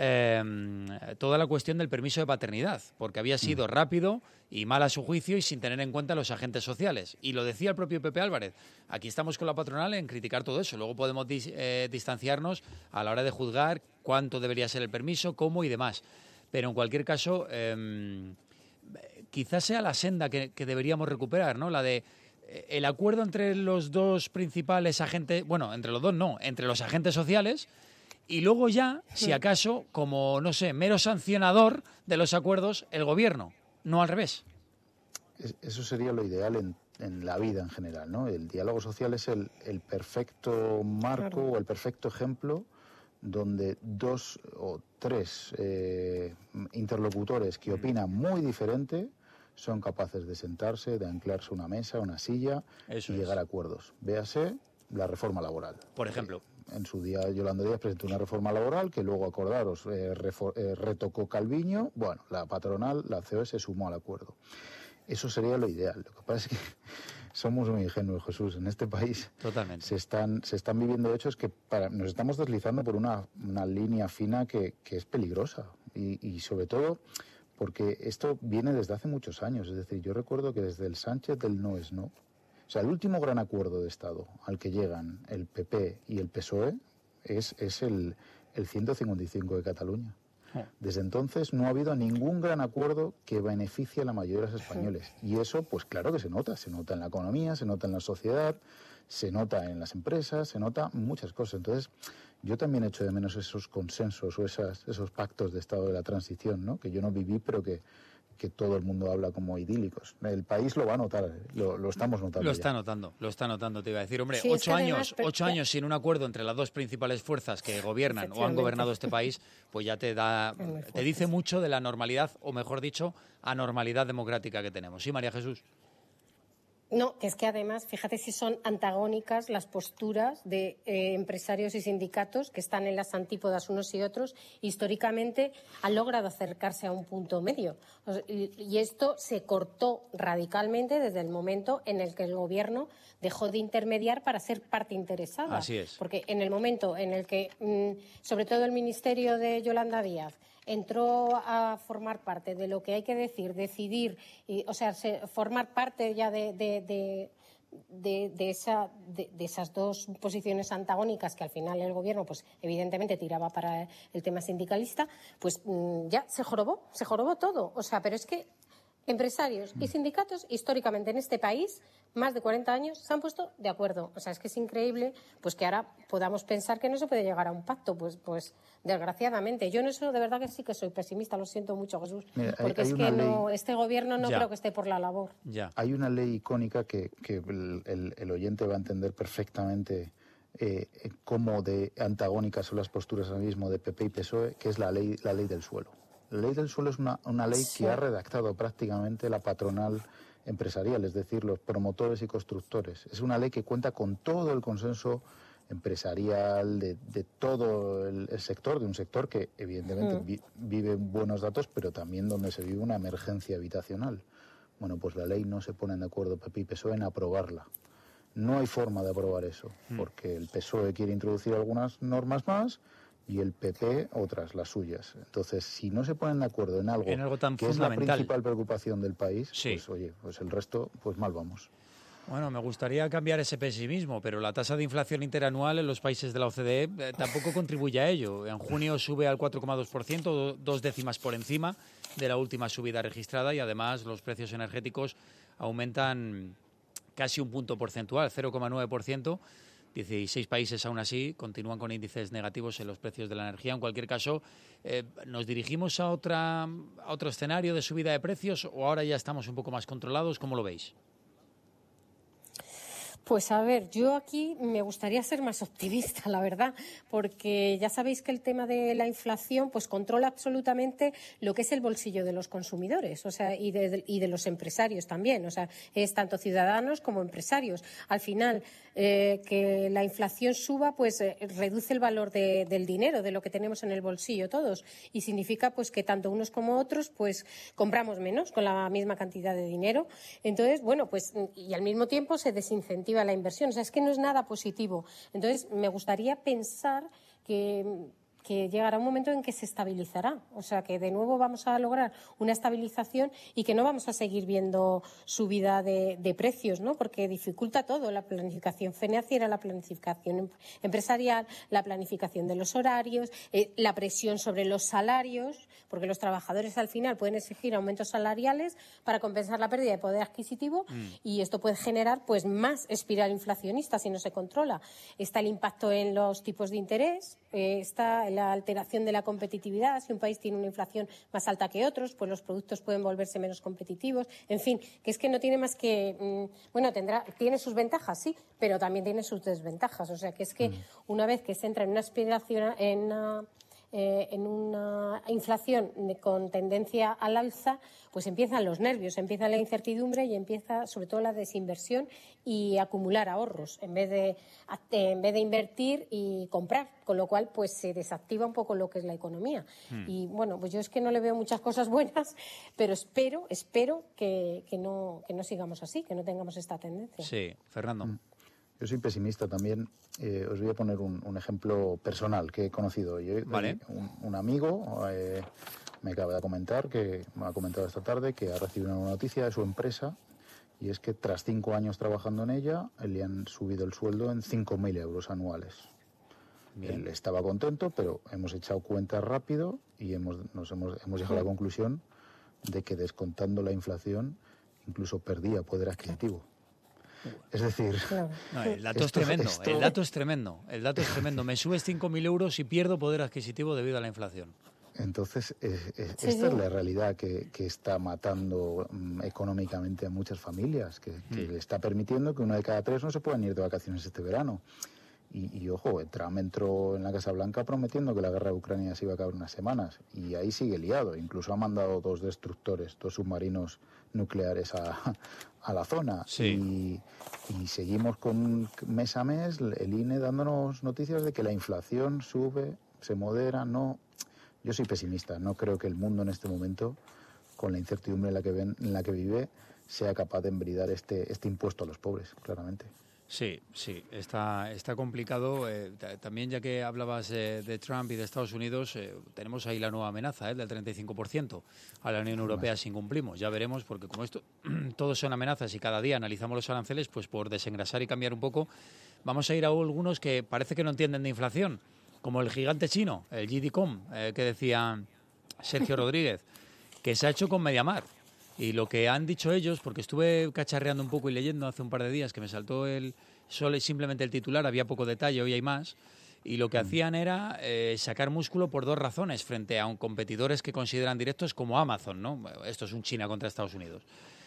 toda la cuestión del permiso de paternidad, porque había sido rápido y mal a su juicio y sin tener en cuenta los agentes sociales. Y lo decía el propio Pepe Álvarez. Aquí estamos con la patronal en criticar todo eso. Luego podemos distanciarnos a la hora de juzgar cuánto debería ser el permiso, cómo y demás. Pero en cualquier caso, quizás sea la senda que deberíamos recuperar, ¿no? La de el acuerdo entre los dos principales agentes, bueno, entre los dos no, entre los agentes sociales. Y luego ya, si acaso, como, no sé, mero sancionador de los acuerdos, el Gobierno, no al revés. Eso sería lo ideal en la vida en general, ¿no? El diálogo social es el perfecto marco o el perfecto ejemplo donde dos o tres interlocutores que opinan muy diferente son capaces de sentarse, de anclarse una mesa, una silla y llegar a acuerdos. Véase la reforma laboral. Por ejemplo. en su día Yolanda Díaz presentó una reforma laboral que luego, acordaros, retocó Calviño. Bueno, la patronal, la COE, se sumó al acuerdo. Eso sería lo ideal. Lo que pasa es que somos muy ingenuos, Jesús. En este país totalmente se están viviendo hechos que nos estamos deslizando por una línea fina que es peligrosa. Y sobre todo porque esto viene desde hace muchos años. Es decir, yo recuerdo que desde el Sánchez del no es no, o sea, el último gran acuerdo de Estado al que llegan el PP y el PSOE es el 155 de Cataluña. Desde entonces no ha habido ningún gran acuerdo que beneficie a la mayoría de los españoles. Y eso, pues claro que se nota en la economía, se nota en la sociedad, se nota en las empresas, se nota muchas cosas. Entonces, yo también echo de menos esos consensos o esos pactos de estado de la transición, ¿no? Que yo no viví, pero que todo el mundo habla como idílicos. El país lo va a notar, lo estamos notando. Lo está notando, te iba a decir. Hombre, Sí, 8 además, años, 8 años sin un acuerdo entre las dos principales fuerzas que gobiernan o han gobernado este país, pues ya te dice mucho de la normalidad, o mejor dicho, anormalidad democrática que tenemos. Sí, María Jesús. No, que es que además, fíjate si son antagónicas las posturas de empresarios y sindicatos que están en las antípodas unos y otros. Históricamente han logrado acercarse a un punto medio. Y esto se cortó radicalmente desde el momento en el que el Gobierno dejó de intermediar para ser parte interesada. Así es. Porque en el momento en el que, sobre todo el Ministerio de Yolanda Díaz, entró a formar parte de lo que hay que decidir, formar parte ya de esas dos posiciones antagónicas que al final el Gobierno, pues evidentemente tiraba para el tema sindicalista, pues ya se jorobó todo. O sea, pero es que empresarios y sindicatos, históricamente en este país, más de 40 años, se han puesto de acuerdo. O sea, es que es increíble pues que ahora podamos pensar que no se puede llegar a un pacto. Pues desgraciadamente. Yo en eso de verdad que sí que soy pesimista, lo siento mucho, Jesús. Mira, porque es que este Gobierno no creo que esté por la labor. Ya. Hay una ley icónica que el oyente va a entender perfectamente cómo de antagónicas son las posturas ahora mismo de PP y PSOE, que es la ley del suelo. La ley del suelo es una ley que ha redactado prácticamente la patronal empresarial, es decir, los promotores y constructores. Es una ley que cuenta con todo el consenso empresarial de todo el sector, de un sector que evidentemente vive buenos datos, pero también donde se vive una emergencia habitacional. Bueno, pues la ley no se ponen de acuerdo PP y PSOE en aprobarla. No hay forma de aprobar eso, porque el PSOE quiere introducir algunas normas más y el PP otras, las suyas. Entonces, si no se ponen de acuerdo en algo tan que fundamental, es la principal preocupación del país, pues oye, pues el resto, pues mal vamos. Bueno, me gustaría cambiar ese pesimismo, pero la tasa de inflación interanual en los países de la OCDE tampoco contribuye a ello. En junio sube al 4,2%, 2 décimas por encima de la última subida registrada, y además los precios energéticos aumentan casi un punto porcentual, 0,9%. 16 países aún así continúan con índices negativos en los precios de la energía. En cualquier caso, ¿nos dirigimos a otro escenario de subida de precios o ahora ya estamos un poco más controlados? ¿Cómo lo veis? Pues a ver, yo aquí me gustaría ser más optimista, la verdad, porque ya sabéis que el tema de la inflación pues controla absolutamente lo que es el bolsillo de los consumidores, o sea, y de los empresarios también, o sea, es tanto ciudadanos como empresarios. Al final, que la inflación suba, pues reduce el valor del dinero, de lo que tenemos en el bolsillo todos, y significa pues que tanto unos como otros pues compramos menos con la misma cantidad de dinero. Entonces, bueno, pues y al mismo tiempo se desincentiva la inversión, o sea, es que no es nada positivo. Entonces, me gustaría pensar que llegará un momento en que se estabilizará, o sea, que de nuevo vamos a lograr una estabilización y que no vamos a seguir viendo subida de precios, ¿no? Porque dificulta todo, la planificación financiera, la planificación empresarial, la planificación de los horarios, la presión sobre los salarios, porque los trabajadores al final pueden exigir aumentos salariales para compensar la pérdida de poder adquisitivo y esto puede generar pues más espiral inflacionista si no se controla. Está el impacto en los tipos de interés, está la alteración de la competitividad. Si un país tiene una inflación más alta que otros, pues los productos pueden volverse menos competitivos. En fin, que es que no tiene más que... tiene sus ventajas, sí, pero también tiene sus desventajas. O sea, que es que una vez que se entra en una en una inflación con tendencia al alza, pues empiezan los nervios, empieza la incertidumbre y empieza sobre todo la desinversión y acumular ahorros en vez de invertir y comprar, con lo cual pues se desactiva un poco lo que es la economía. Y bueno, pues yo es que no le veo muchas cosas buenas, pero espero que no sigamos así, que no tengamos esta tendencia. Sí, Fernando. Yo soy pesimista también. Os voy a poner un ejemplo personal que he conocido. Yo, vale. Un amigo me acaba de comentar, que me ha comentado esta tarde, que ha recibido una noticia de su empresa, y es que tras 5 años trabajando en ella, le han subido el sueldo en 5.000 euros anuales. Él estaba contento, pero hemos echado cuentas rápido y hemos llegado a la conclusión de que, descontando la inflación, incluso perdía poder adquisitivo. Es decir, no, el dato es tremendo. El dato es tremendo. Me subes 5.000 euros y pierdo poder adquisitivo debido a la inflación. Entonces, esta es la realidad que está matando económicamente a muchas familias, que le está permitiendo que 1 de cada 3 no se puedan ir de vacaciones este verano. Y ojo, Trump entró en la Casa Blanca prometiendo que la guerra de Ucrania se iba a acabar unas semanas, y ahí sigue liado. Incluso ha mandado 2 destructores, 2 submarinos nucleares a la zona. Sí. Y seguimos con mes a mes el INE dándonos noticias de que la inflación sube, se modera. No, yo soy pesimista. No creo que el mundo en este momento, con la incertidumbre en la que vive, sea capaz de embridar este impuesto a los pobres, claramente. Sí, está complicado. También, ya que hablabas de Trump y de Estados Unidos, tenemos ahí la nueva amenaza del 35% a la Unión Europea si incumplimos. Ya veremos, porque como esto todos son amenazas y cada día analizamos los aranceles, pues por desengrasar y cambiar un poco, vamos a ir a algunos que parece que no entienden de inflación, como el gigante chino, el JD.com, que decía Sergio Rodríguez, que se ha hecho con MediaMarkt. Y lo que han dicho ellos, porque estuve cacharreando un poco y leyendo hace un par de días, que me saltó simplemente el titular, había poco detalle, hoy hay más, y lo que hacían era sacar músculo por 2 razones frente a competidores que consideran directos como Amazon, ¿no? Esto es un China contra Estados Unidos.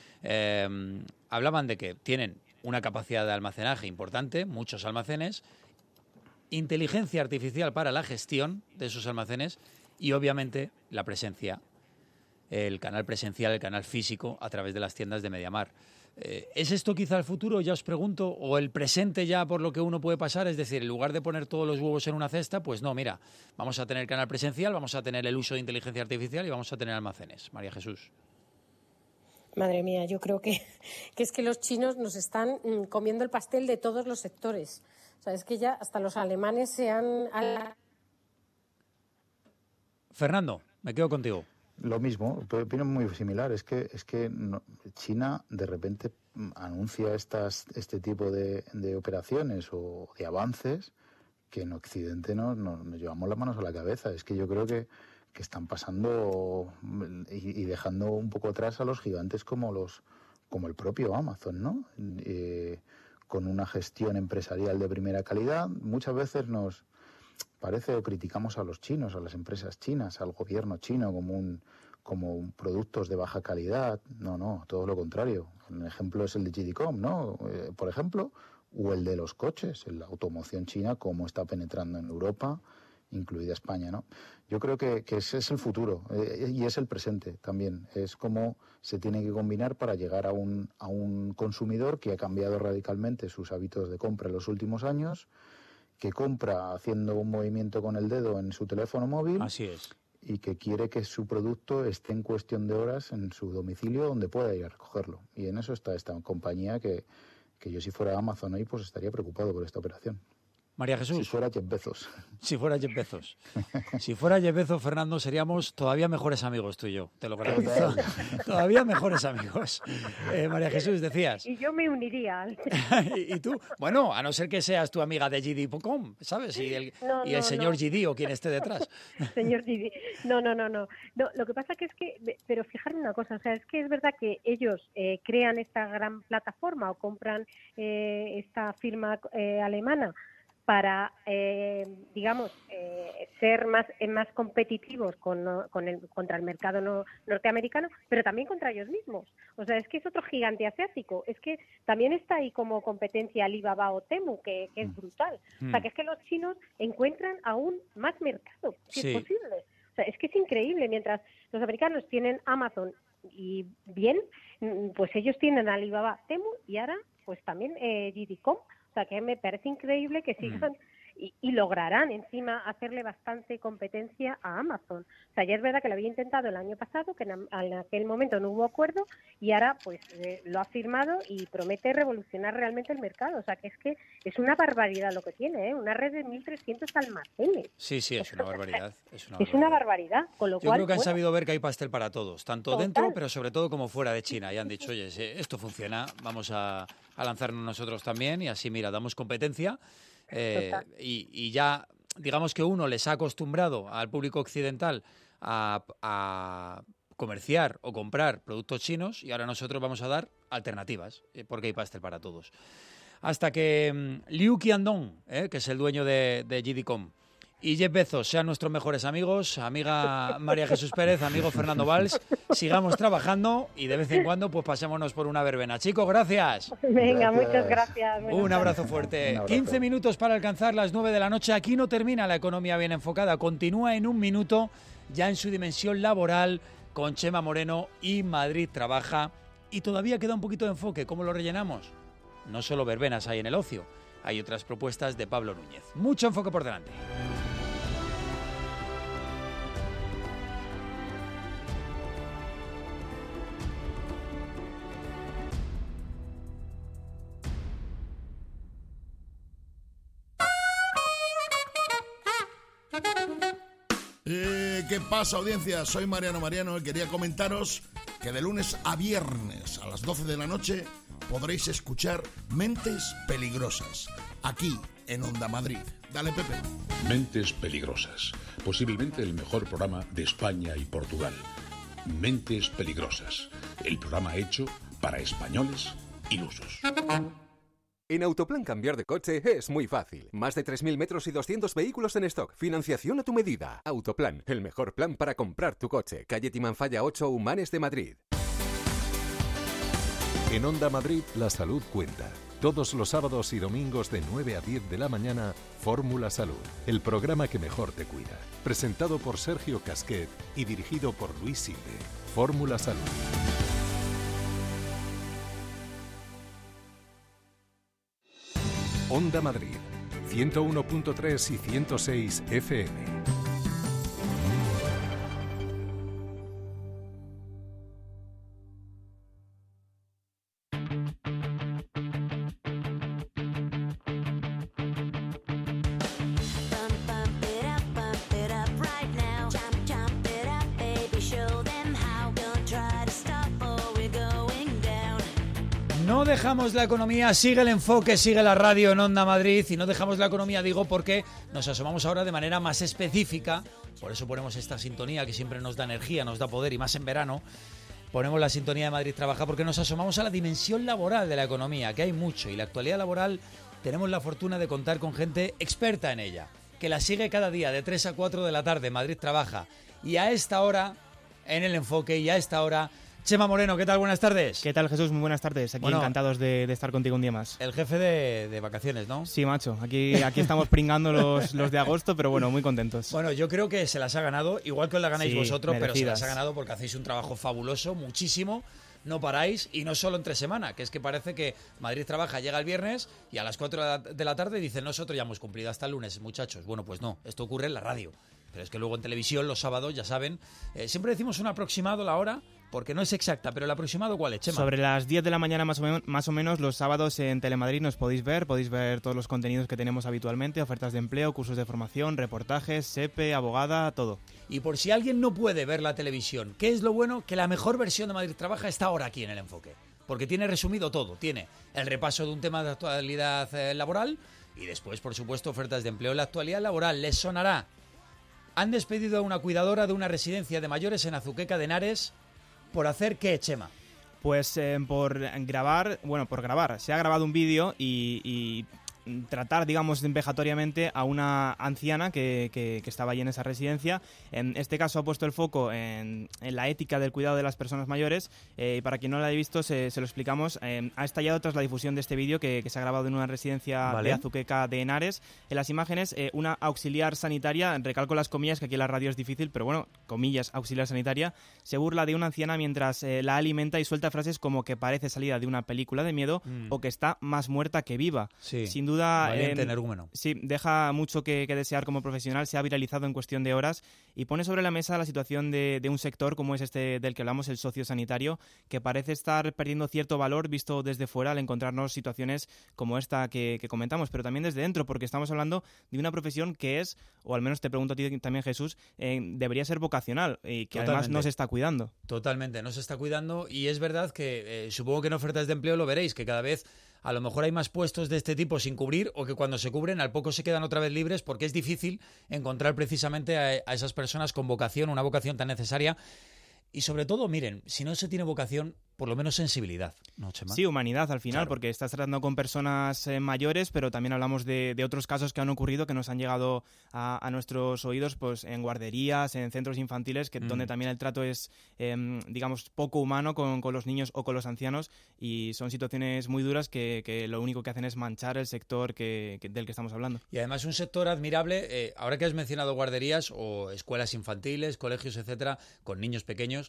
Hablaban de que tienen una capacidad de almacenaje importante, muchos almacenes, inteligencia artificial para la gestión de esos almacenes y, obviamente, la presencia, el canal presencial, el canal físico a través de las tiendas de MediaMarkt. ¿Es esto quizá el futuro, ya os pregunto, o el presente ya por lo que uno puede pasar? Es decir, en lugar de poner todos los huevos en una cesta, pues no, mira, vamos a tener canal presencial, vamos a tener el uso de inteligencia artificial y vamos a tener almacenes. María Jesús. Madre mía, yo creo que es que los chinos nos están comiendo el pastel de todos los sectores. O sea, es que ya hasta los alemanes se han... Fernando, me quedo contigo. Lo mismo, opinión muy similar. Es que China de repente anuncia este tipo de operaciones o de avances que en Occidente nos llevamos las manos a la cabeza. Es que yo creo que están pasando y dejando un poco atrás a los gigantes como el propio Amazon, ¿no? Con una gestión empresarial de primera calidad. Muchas veces nos parece o criticamos a los chinos, a las empresas chinas, al gobierno chino como productos de baja calidad. No, todo lo contrario. El ejemplo es el de JD.com, ¿no? Por ejemplo, o el de los coches, la automoción china, cómo está penetrando en Europa, incluida España, ¿no? Yo creo que ese es el futuro y es el presente también. Es cómo se tiene que combinar para llegar a un consumidor que ha cambiado radicalmente sus hábitos de compra en los últimos años, que compra haciendo un movimiento con el dedo en su teléfono móvil. Así es. Y que quiere que su producto esté en cuestión de horas en su domicilio donde pueda ir a recogerlo. Y en eso está esta compañía que yo, si fuera Amazon hoy, pues estaría preocupado por esta operación. María Jesús. Si fuera Jeff Bezos. Si fuera Jeff Bezos. Si fuera Jeff Bezos, Fernando, seríamos todavía mejores amigos tú y yo, te lo garantizo. Todavía mejores amigos. María Jesús, decías. Y yo me uniría. ¿Y tú? Bueno, a no ser que seas tu amiga de JD.com, ¿sabes? Y el señor GD o quien esté detrás. Señor GD. No. Lo que pasa que es que, pero fijar una cosa, o sea, es que es verdad que ellos crean esta gran plataforma o compran esta firma alemana para, ser más competitivos contra el mercado norteamericano, pero también contra ellos mismos. O sea, es que es otro gigante asiático. Es que también está ahí como competencia Alibaba o Temu, que es brutal. O sea, que es que los chinos encuentran aún más mercado, si es posible. O sea, es que es increíble. Mientras los americanos tienen Amazon y bien, pues ellos tienen Alibaba, Temu y ahora pues también JD.com. O sea, que me parece increíble que sigan y lograrán encima hacerle bastante competencia a Amazon. O sea, ya es verdad que lo había intentado el año pasado, que en aquel momento no hubo acuerdo, y ahora pues lo ha firmado y promete revolucionar realmente el mercado. O sea, que es una barbaridad lo que tiene, una red de 1.300 almacenes. Sí, es una barbaridad. Es una barbaridad, con lo cual... Yo creo que han sabido ver que hay pastel para todos, tanto dentro, pero sobre todo como fuera de China. Y han dicho, oye, esto funciona, vamos a lanzarnos nosotros también, y así, mira, damos competencia. Y ya, digamos que uno les ha acostumbrado al público occidental a comerciar o comprar productos chinos, y ahora nosotros vamos a dar alternativas, porque hay pastel para todos. Hasta que Liu Qiandong, que es el dueño de JD.com, y Jeff Bezos sean nuestros mejores amigos, amiga María Jesús Pérez, amigo Fernando Valls, sigamos trabajando y de vez en cuando pues pasémonos por una verbena. Chicos, gracias. Venga, muchas gracias. Un abrazo fuerte. 15 minutos para alcanzar las 9 de la noche. Aquí no termina la economía bien enfocada. Continúa en un minuto, ya en su dimensión laboral, con Chema Moreno y Madrid Trabaja. Y todavía queda un poquito de enfoque. ¿Cómo lo rellenamos? No solo verbenas hay en el ocio, hay otras propuestas de Pablo Núñez. Mucho enfoque por delante. ¿Qué pasa, audiencia? Soy Mariano y quería comentaros que de lunes a viernes a las 12 de la noche podréis escuchar Mentes Peligrosas, aquí en Onda Madrid. Dale, Pepe. Mentes Peligrosas, posiblemente el mejor programa de España y Portugal. Mentes Peligrosas, el programa hecho para españoles ilusos. En Autoplan cambiar de coche es muy fácil. Más de 3.000 metros y 200 vehículos en stock. Financiación a tu medida. Autoplan, el mejor plan para comprar tu coche. Calle Timanfaya 8, Humanes de Madrid. En Onda Madrid, la salud cuenta. Todos los sábados y domingos de 9 a 10 de la mañana, Fórmula Salud, el programa que mejor te cuida. Presentado por Sergio Casquet y dirigido por Luis Silve. Fórmula Salud. Onda Madrid, 101.3 y 106 FM. No dejamos la economía, sigue el enfoque, sigue la radio en Onda Madrid, y no dejamos la economía, digo, porque nos asomamos ahora de manera más específica. Por eso ponemos esta sintonía que siempre nos da energía, nos da poder, y más en verano. Ponemos la sintonía de Madrid Trabaja porque nos asomamos a la dimensión laboral de la economía, que hay mucho, y la actualidad laboral tenemos la fortuna de contar con gente experta en ella, que la sigue cada día de 3 a 4 de la tarde. Madrid Trabaja. Y a esta hora, en el enfoque, y a esta hora, Chema Moreno, ¿qué tal? Buenas tardes. ¿Qué tal, Jesús? Muy buenas tardes. Aquí encantados de estar contigo un día más. El jefe de vacaciones, ¿no? Sí, macho. Aquí estamos pringando los de agosto, pero bueno, muy contentos. Bueno, yo creo que se las ha ganado, igual que os la ganáis vosotros, merecidas. Pero se las ha ganado porque hacéis un trabajo fabuloso, muchísimo. No paráis, y no solo entre semana, que es que parece que Madrid Trabaja llega el viernes y a las 4 de la tarde dicen nosotros ya hemos cumplido hasta el lunes, muchachos. Bueno, pues no, esto ocurre en la radio. Pero es que luego en televisión, los sábados, ya saben, siempre decimos un aproximado la hora, porque no es exacta, pero el aproximado, ¿cuál es, Chema? Sobre las 10 de la mañana más o menos los sábados en Telemadrid nos podéis ver todos los contenidos que tenemos habitualmente, ofertas de empleo, cursos de formación, reportajes, SEPE, abogada, todo. Y por si alguien no puede ver la televisión, ¿qué es lo bueno? Que la mejor versión de Madrid Trabaja está ahora aquí en el enfoque, porque tiene resumido todo, tiene el repaso de un tema de actualidad laboral y después, por supuesto, ofertas de empleo en la actualidad laboral. Les sonará. Han despedido a una cuidadora de una residencia de mayores en Azuqueca de Henares. ¿Por hacer qué, Chema? Pues por grabar. Se ha grabado un vídeo y tratar, digamos, vejatoriamente a una anciana que estaba allí en esa residencia. En este caso ha puesto el foco en la ética del cuidado de las personas mayores, y para quien no la haya visto se lo explicamos. Ha estallado tras la difusión de este vídeo que se ha grabado en una residencia de Azuqueca de Henares. En las imágenes, una auxiliar sanitaria, recalco las comillas que aquí en la radio es difícil, pero bueno, comillas, auxiliar sanitaria, se burla de una anciana mientras la alimenta y suelta frases como que parece salida de una película de miedo o que está más muerta que viva. Sí. Sin duda, valiente energúmeno. Sí, deja mucho que desear como profesional, se ha viralizado en cuestión de horas y pone sobre la mesa la situación de un sector como es este del que hablamos, el sociosanitario, que parece estar perdiendo cierto valor visto desde fuera al encontrarnos situaciones como esta que comentamos, pero también desde dentro, porque estamos hablando de una profesión que es, o al menos te pregunto a ti también, Jesús, debería ser vocacional y que además no se está cuidando. Totalmente, no se está cuidando, y es verdad que supongo que en ofertas de empleo lo veréis, que cada vez a lo mejor hay más puestos de este tipo sin cubrir, o que cuando se cubren al poco se quedan otra vez libres, porque es difícil encontrar precisamente a esas personas con vocación, una vocación tan necesaria. Y sobre todo, miren, si no se tiene vocación, por lo menos sensibilidad, ¿no, Chema? Sí, humanidad al final, Claro. porque estás tratando con personas mayores, pero también hablamos de otros casos que han ocurrido, que nos han llegado a nuestros oídos, pues en guarderías, en centros infantiles, donde también el trato es, digamos, poco humano con los niños o con los ancianos, y son situaciones muy duras que lo único que hacen es manchar el sector del que estamos hablando. Y además un sector admirable, ahora que has mencionado guarderías o escuelas infantiles, colegios, etcétera, con niños pequeños,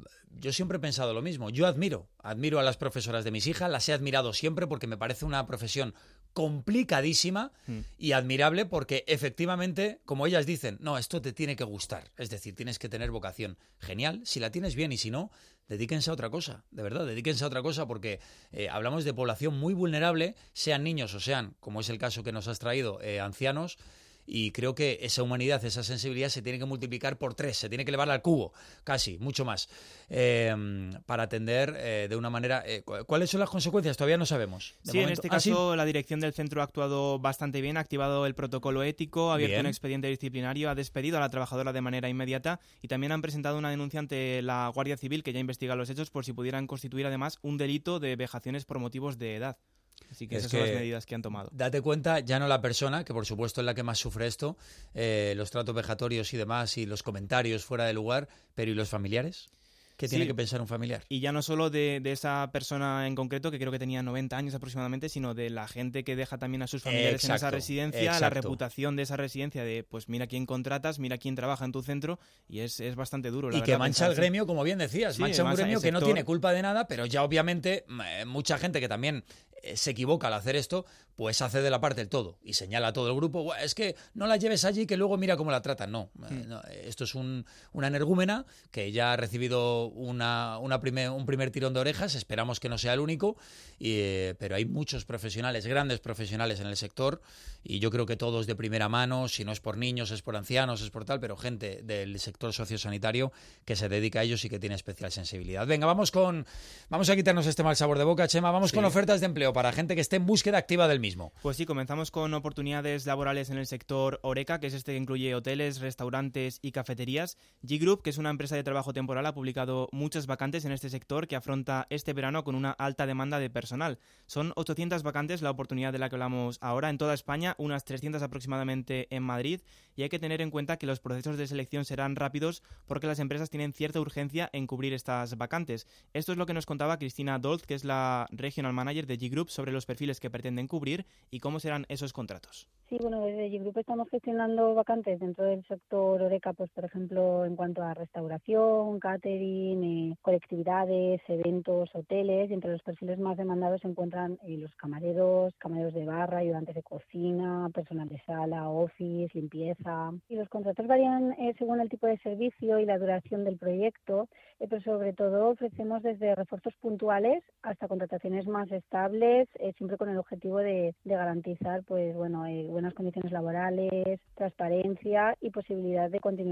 yo siempre he pensado lo mismo. Yo admiro a las profesoras de mis hijas, las he admirado siempre porque me parece una profesión complicadísima y admirable, porque efectivamente, como ellas dicen, no, esto te tiene que gustar, es decir, tienes que tener vocación. Genial, si la tienes bien, y si no, dedíquense a otra cosa, de verdad, dedíquense a otra cosa, porque hablamos de población muy vulnerable, sean niños o sean, como es el caso que nos has traído, ancianos. Y creo que esa humanidad, esa sensibilidad se tiene que multiplicar por 3, se tiene que elevar al cubo, casi, mucho más, para atender de una manera... ¿Cuáles son las consecuencias? Todavía no sabemos. Sí, en este caso la dirección del centro ha actuado bastante bien, ha activado el protocolo ético, ha abierto un expediente disciplinario, ha despedido a la trabajadora de manera inmediata y también han presentado una denuncia ante la Guardia Civil, que ya investiga los hechos por si pudieran constituir además un delito de vejaciones por motivos de edad. Así que esas son las medidas que han tomado. Date cuenta, ya no la persona, que por supuesto es la que más sufre esto, los tratos vejatorios y demás, y los comentarios fuera de lugar, pero ¿y los familiares? ¿Qué tiene que pensar un familiar? Y ya no solo de esa persona en concreto, que creo que tenía 90 años aproximadamente, sino de la gente que deja también a sus familiares en esa residencia, la reputación de esa residencia, de pues mira quién contratas, mira quién trabaja en tu centro, y es bastante duro. Y que mancha el gremio, como bien decías, sí, mancha un gremio que no tiene culpa de nada, pero ya obviamente mucha gente que también se equivoca al hacer esto, pues hace de la parte del todo y señala a todo el grupo, es que no la lleves allí, que luego mira cómo la tratan. No, esto es una energúmena que ya ha recibido un primer tirón de orejas, esperamos que no sea el único, pero hay muchos profesionales, grandes profesionales en el sector, y yo creo que todos de primera mano, si no es por niños, es por ancianos, es por tal, pero gente del sector sociosanitario que se dedica a ellos y que tiene especial sensibilidad. Venga, vamos a quitarnos este mal sabor de boca, Chema, vamos con ofertas de empleo para gente que esté en búsqueda activa del mismo. Pues sí, comenzamos con oportunidades laborales en el sector Horeca, que es este que incluye hoteles, restaurantes y cafeterías. G-Group, que es una empresa de trabajo temporal, ha publicado muchas vacantes en este sector que afronta este verano con una alta demanda de personal. Son 800 vacantes la oportunidad de la que hablamos ahora en toda España, unas 300 aproximadamente en Madrid, y hay que tener en cuenta que los procesos de selección serán rápidos porque las empresas tienen cierta urgencia en cubrir estas vacantes. Esto es lo que nos contaba Cristina Dolt, que es la Regional Manager de G-Group, sobre los perfiles que pretenden cubrir y cómo serán esos contratos. Sí, bueno, desde G-Group estamos gestionando vacantes dentro del sector Horeca, pues por ejemplo, en cuanto a restauración, catering, colectividades, eventos, hoteles, y entre los perfiles más demandados se encuentran los camareros de barra, ayudantes de cocina, personal de sala, office, limpieza. Y los contratos varían según el tipo de servicio y la duración del proyecto, pero sobre todo ofrecemos desde refuerzos puntuales hasta contrataciones más estables, siempre con el objetivo de garantizar pues bueno buenas condiciones laborales, transparencia y posibilidad de continuidad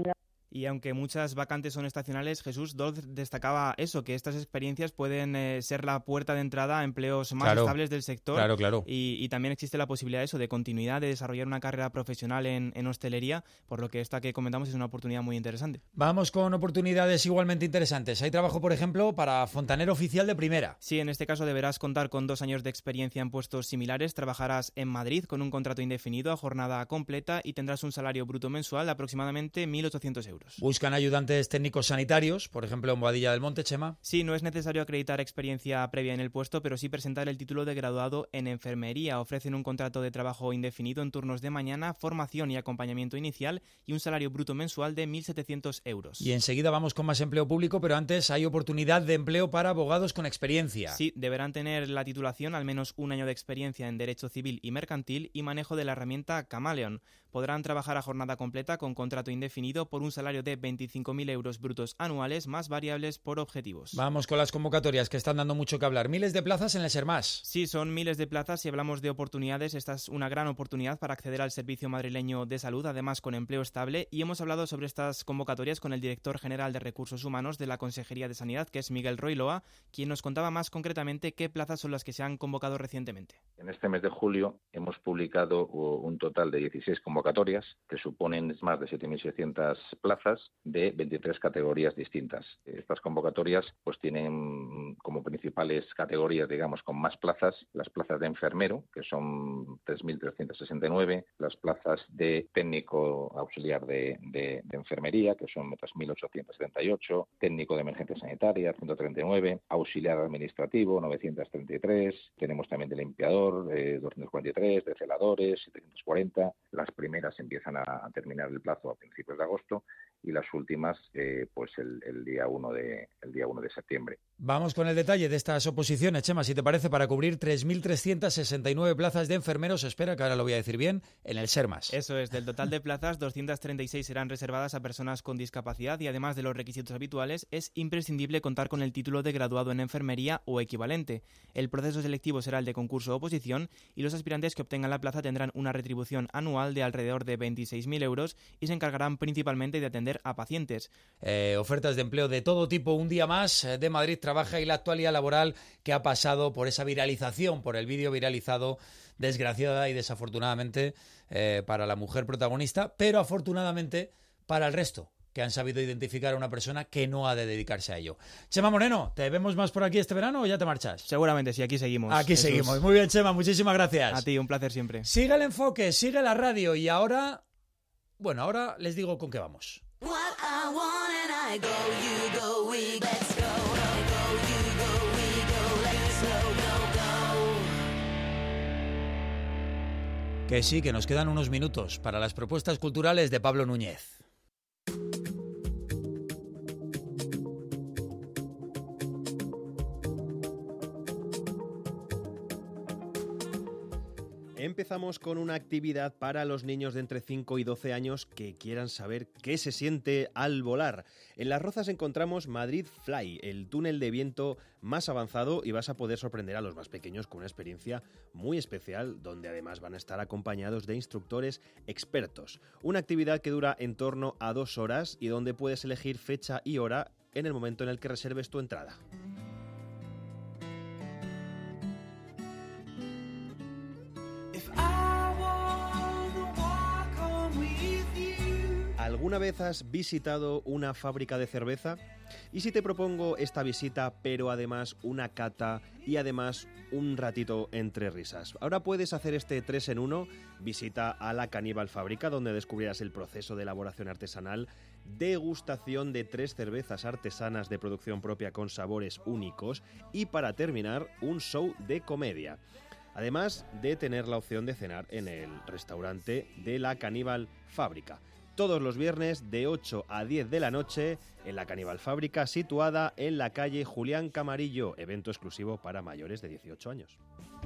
Y aunque muchas vacantes son estacionales, Jesús Dolz destacaba eso, que estas experiencias pueden ser la puerta de entrada a empleos más estables del sector. Claro. Y también existe la posibilidad de continuidad, de desarrollar una carrera profesional en hostelería, por lo que esta que comentamos es una oportunidad muy interesante. Vamos con oportunidades igualmente interesantes. Hay trabajo, por ejemplo, para fontanero oficial de primera. Sí, en este caso deberás contar con 2 años de experiencia en puestos similares, trabajarás en Madrid con un contrato indefinido a jornada completa y tendrás un salario bruto mensual de aproximadamente 1.800 euros. ¿Buscan ayudantes técnicos sanitarios, por ejemplo en Boadilla del Monte, Chema? Sí, no es necesario acreditar experiencia previa en el puesto, pero sí presentar el título de graduado en enfermería. Ofrecen un contrato de trabajo indefinido en turnos de mañana, formación y acompañamiento inicial y un salario bruto mensual de 1.700 euros. Y enseguida vamos con más empleo público, pero antes hay oportunidad de empleo para abogados con experiencia. Sí, deberán tener la titulación, al menos 1 año de experiencia en Derecho Civil y Mercantil y manejo de la herramienta Camaleon. Podrán trabajar a jornada completa con contrato indefinido por un salario de 25.000 euros brutos anuales más variables por objetivos. Vamos con las convocatorias que están dando mucho que hablar. Miles de plazas en el SERMAS. Sí, son miles de plazas. Si hablamos de oportunidades, esta es una gran oportunidad para acceder al Servicio Madrileño de Salud, además con empleo estable. Y hemos hablado sobre estas convocatorias con el director general de Recursos Humanos de la Consejería de Sanidad, que es Miguel Roiloa, quien nos contaba más concretamente qué plazas son las que se han convocado recientemente. En este mes de julio hemos publicado un total de 16 convocatorias que suponen más de 7.600 plazas de 23 categorías distintas. Estas convocatorias pues tienen como principales categorías, digamos, con más plazas, las plazas de enfermero, que son 3.369, las plazas de técnico auxiliar de enfermería, que son 3.838, técnico de emergencia sanitaria, 139, auxiliar administrativo, 933, tenemos también de limpiador, 243, de celadores, 740. Las primeras empiezan a terminar el plazo a principios de agosto y las últimas pues el día 1 de septiembre. Vamos con el detalle de estas oposiciones, Chema, si te parece, para cubrir 3.369 plazas de enfermeros, espera que ahora lo voy a decir bien, en el SERMAS. Eso es, del total de plazas, 236 serán reservadas a personas con discapacidad y además de los requisitos habituales, es imprescindible contar con el título de graduado en enfermería o equivalente. El proceso selectivo será el de concurso o oposición y los aspirantes que obtengan la plaza tendrán una retribución anual de alrededor de 26.000 euros y se encargarán principalmente de atender a pacientes. Ofertas de empleo de todo tipo, un día más de Madrid Trabaja y la actualidad laboral que ha pasado por esa viralización, por el vídeo viralizado, desgraciada y desafortunadamente para la mujer protagonista, pero afortunadamente para el resto, que han sabido identificar a una persona que no ha de dedicarse a ello. Chema Moreno, ¿te vemos más por aquí este verano o ya te marchas? Seguramente sí, aquí seguimos. Aquí Jesús. seguimos. Muy bien, Chema, muchísimas gracias. A ti, un placer siempre. Sigue el enfoque, sigue la radio y ahora, bueno, ahora les digo con qué vamos. Que sí, que nos quedan unos minutos para las propuestas culturales de Pablo Núñez. Empezamos con una actividad para los niños de entre 5 y 12 años que quieran saber qué se siente al volar. En Las Rozas encontramos Madrid Fly, el túnel de viento más avanzado, y vas a poder sorprender a los más pequeños con una experiencia muy especial, donde además van a estar acompañados de instructores expertos. Una actividad que dura en torno a 2 horas y donde puedes elegir fecha y hora en el momento en el que reserves tu entrada. ¿Alguna vez has visitado una fábrica de cerveza? ¿Y si te propongo esta visita, pero además una cata y además un ratito entre risas? Ahora puedes hacer este 3 en 1, visita a la Caníbal Fábrica, donde descubrirás el proceso de elaboración artesanal, degustación de 3 cervezas artesanas de producción propia con sabores únicos y, para terminar, un show de comedia. Además de tener la opción de cenar en el restaurante de la Caníbal Fábrica. Todos los viernes de 8 a 10 de la noche en la Caníbal Fábrica, situada en la calle Julián Camarillo, evento exclusivo para mayores de 18 años.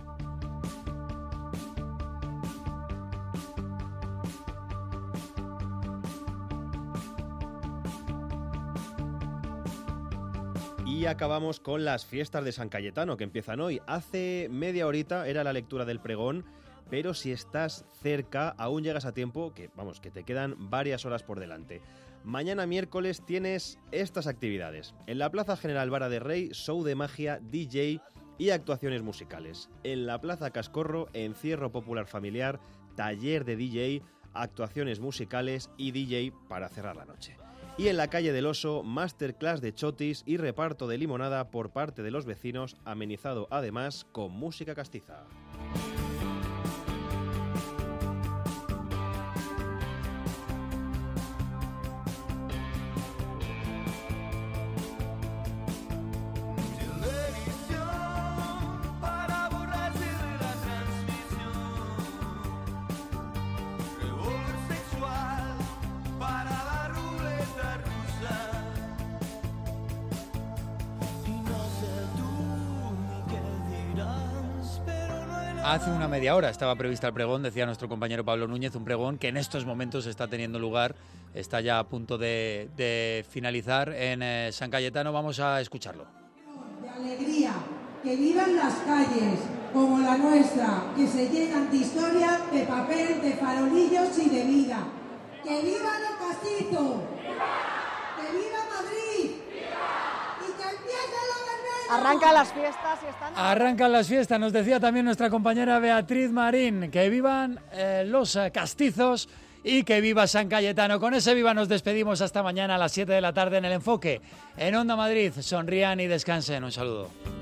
Y acabamos con las fiestas de San Cayetano, que empiezan hoy. Hace media horita era la lectura del pregón, pero si estás cerca aún llegas a tiempo, que te quedan varias horas por delante. Mañana miércoles tienes estas actividades. En la Plaza General Vara de Rey, show de magia, DJ y actuaciones musicales. En la Plaza Cascorro, encierro popular familiar, taller de DJ, actuaciones musicales y DJ para cerrar la noche. Y en la calle del Oso, masterclass de chotis y reparto de limonada por parte de los vecinos, amenizado además con música castiza. Hace una media hora estaba prevista el pregón, decía nuestro compañero Pablo Núñez, un pregón que en estos momentos está teniendo lugar, está ya a punto de finalizar en San Cayetano. Vamos a escucharlo. De alegría, que vivan las calles como la nuestra, que se llenan de historia, de papel, de farolillos y de vida. ¡Que viva el Castizo! ¡Que viva Madrid! ¡Y que empiece la verbena! Arrancan las fiestas y están... Arrancan las fiestas, nos decía también nuestra compañera Beatriz Marín. Que vivan los castizos y que viva San Cayetano. Con ese viva nos despedimos hasta mañana a las 7 de la tarde en El Enfoque. En Onda Madrid, sonrían y descansen. Un saludo.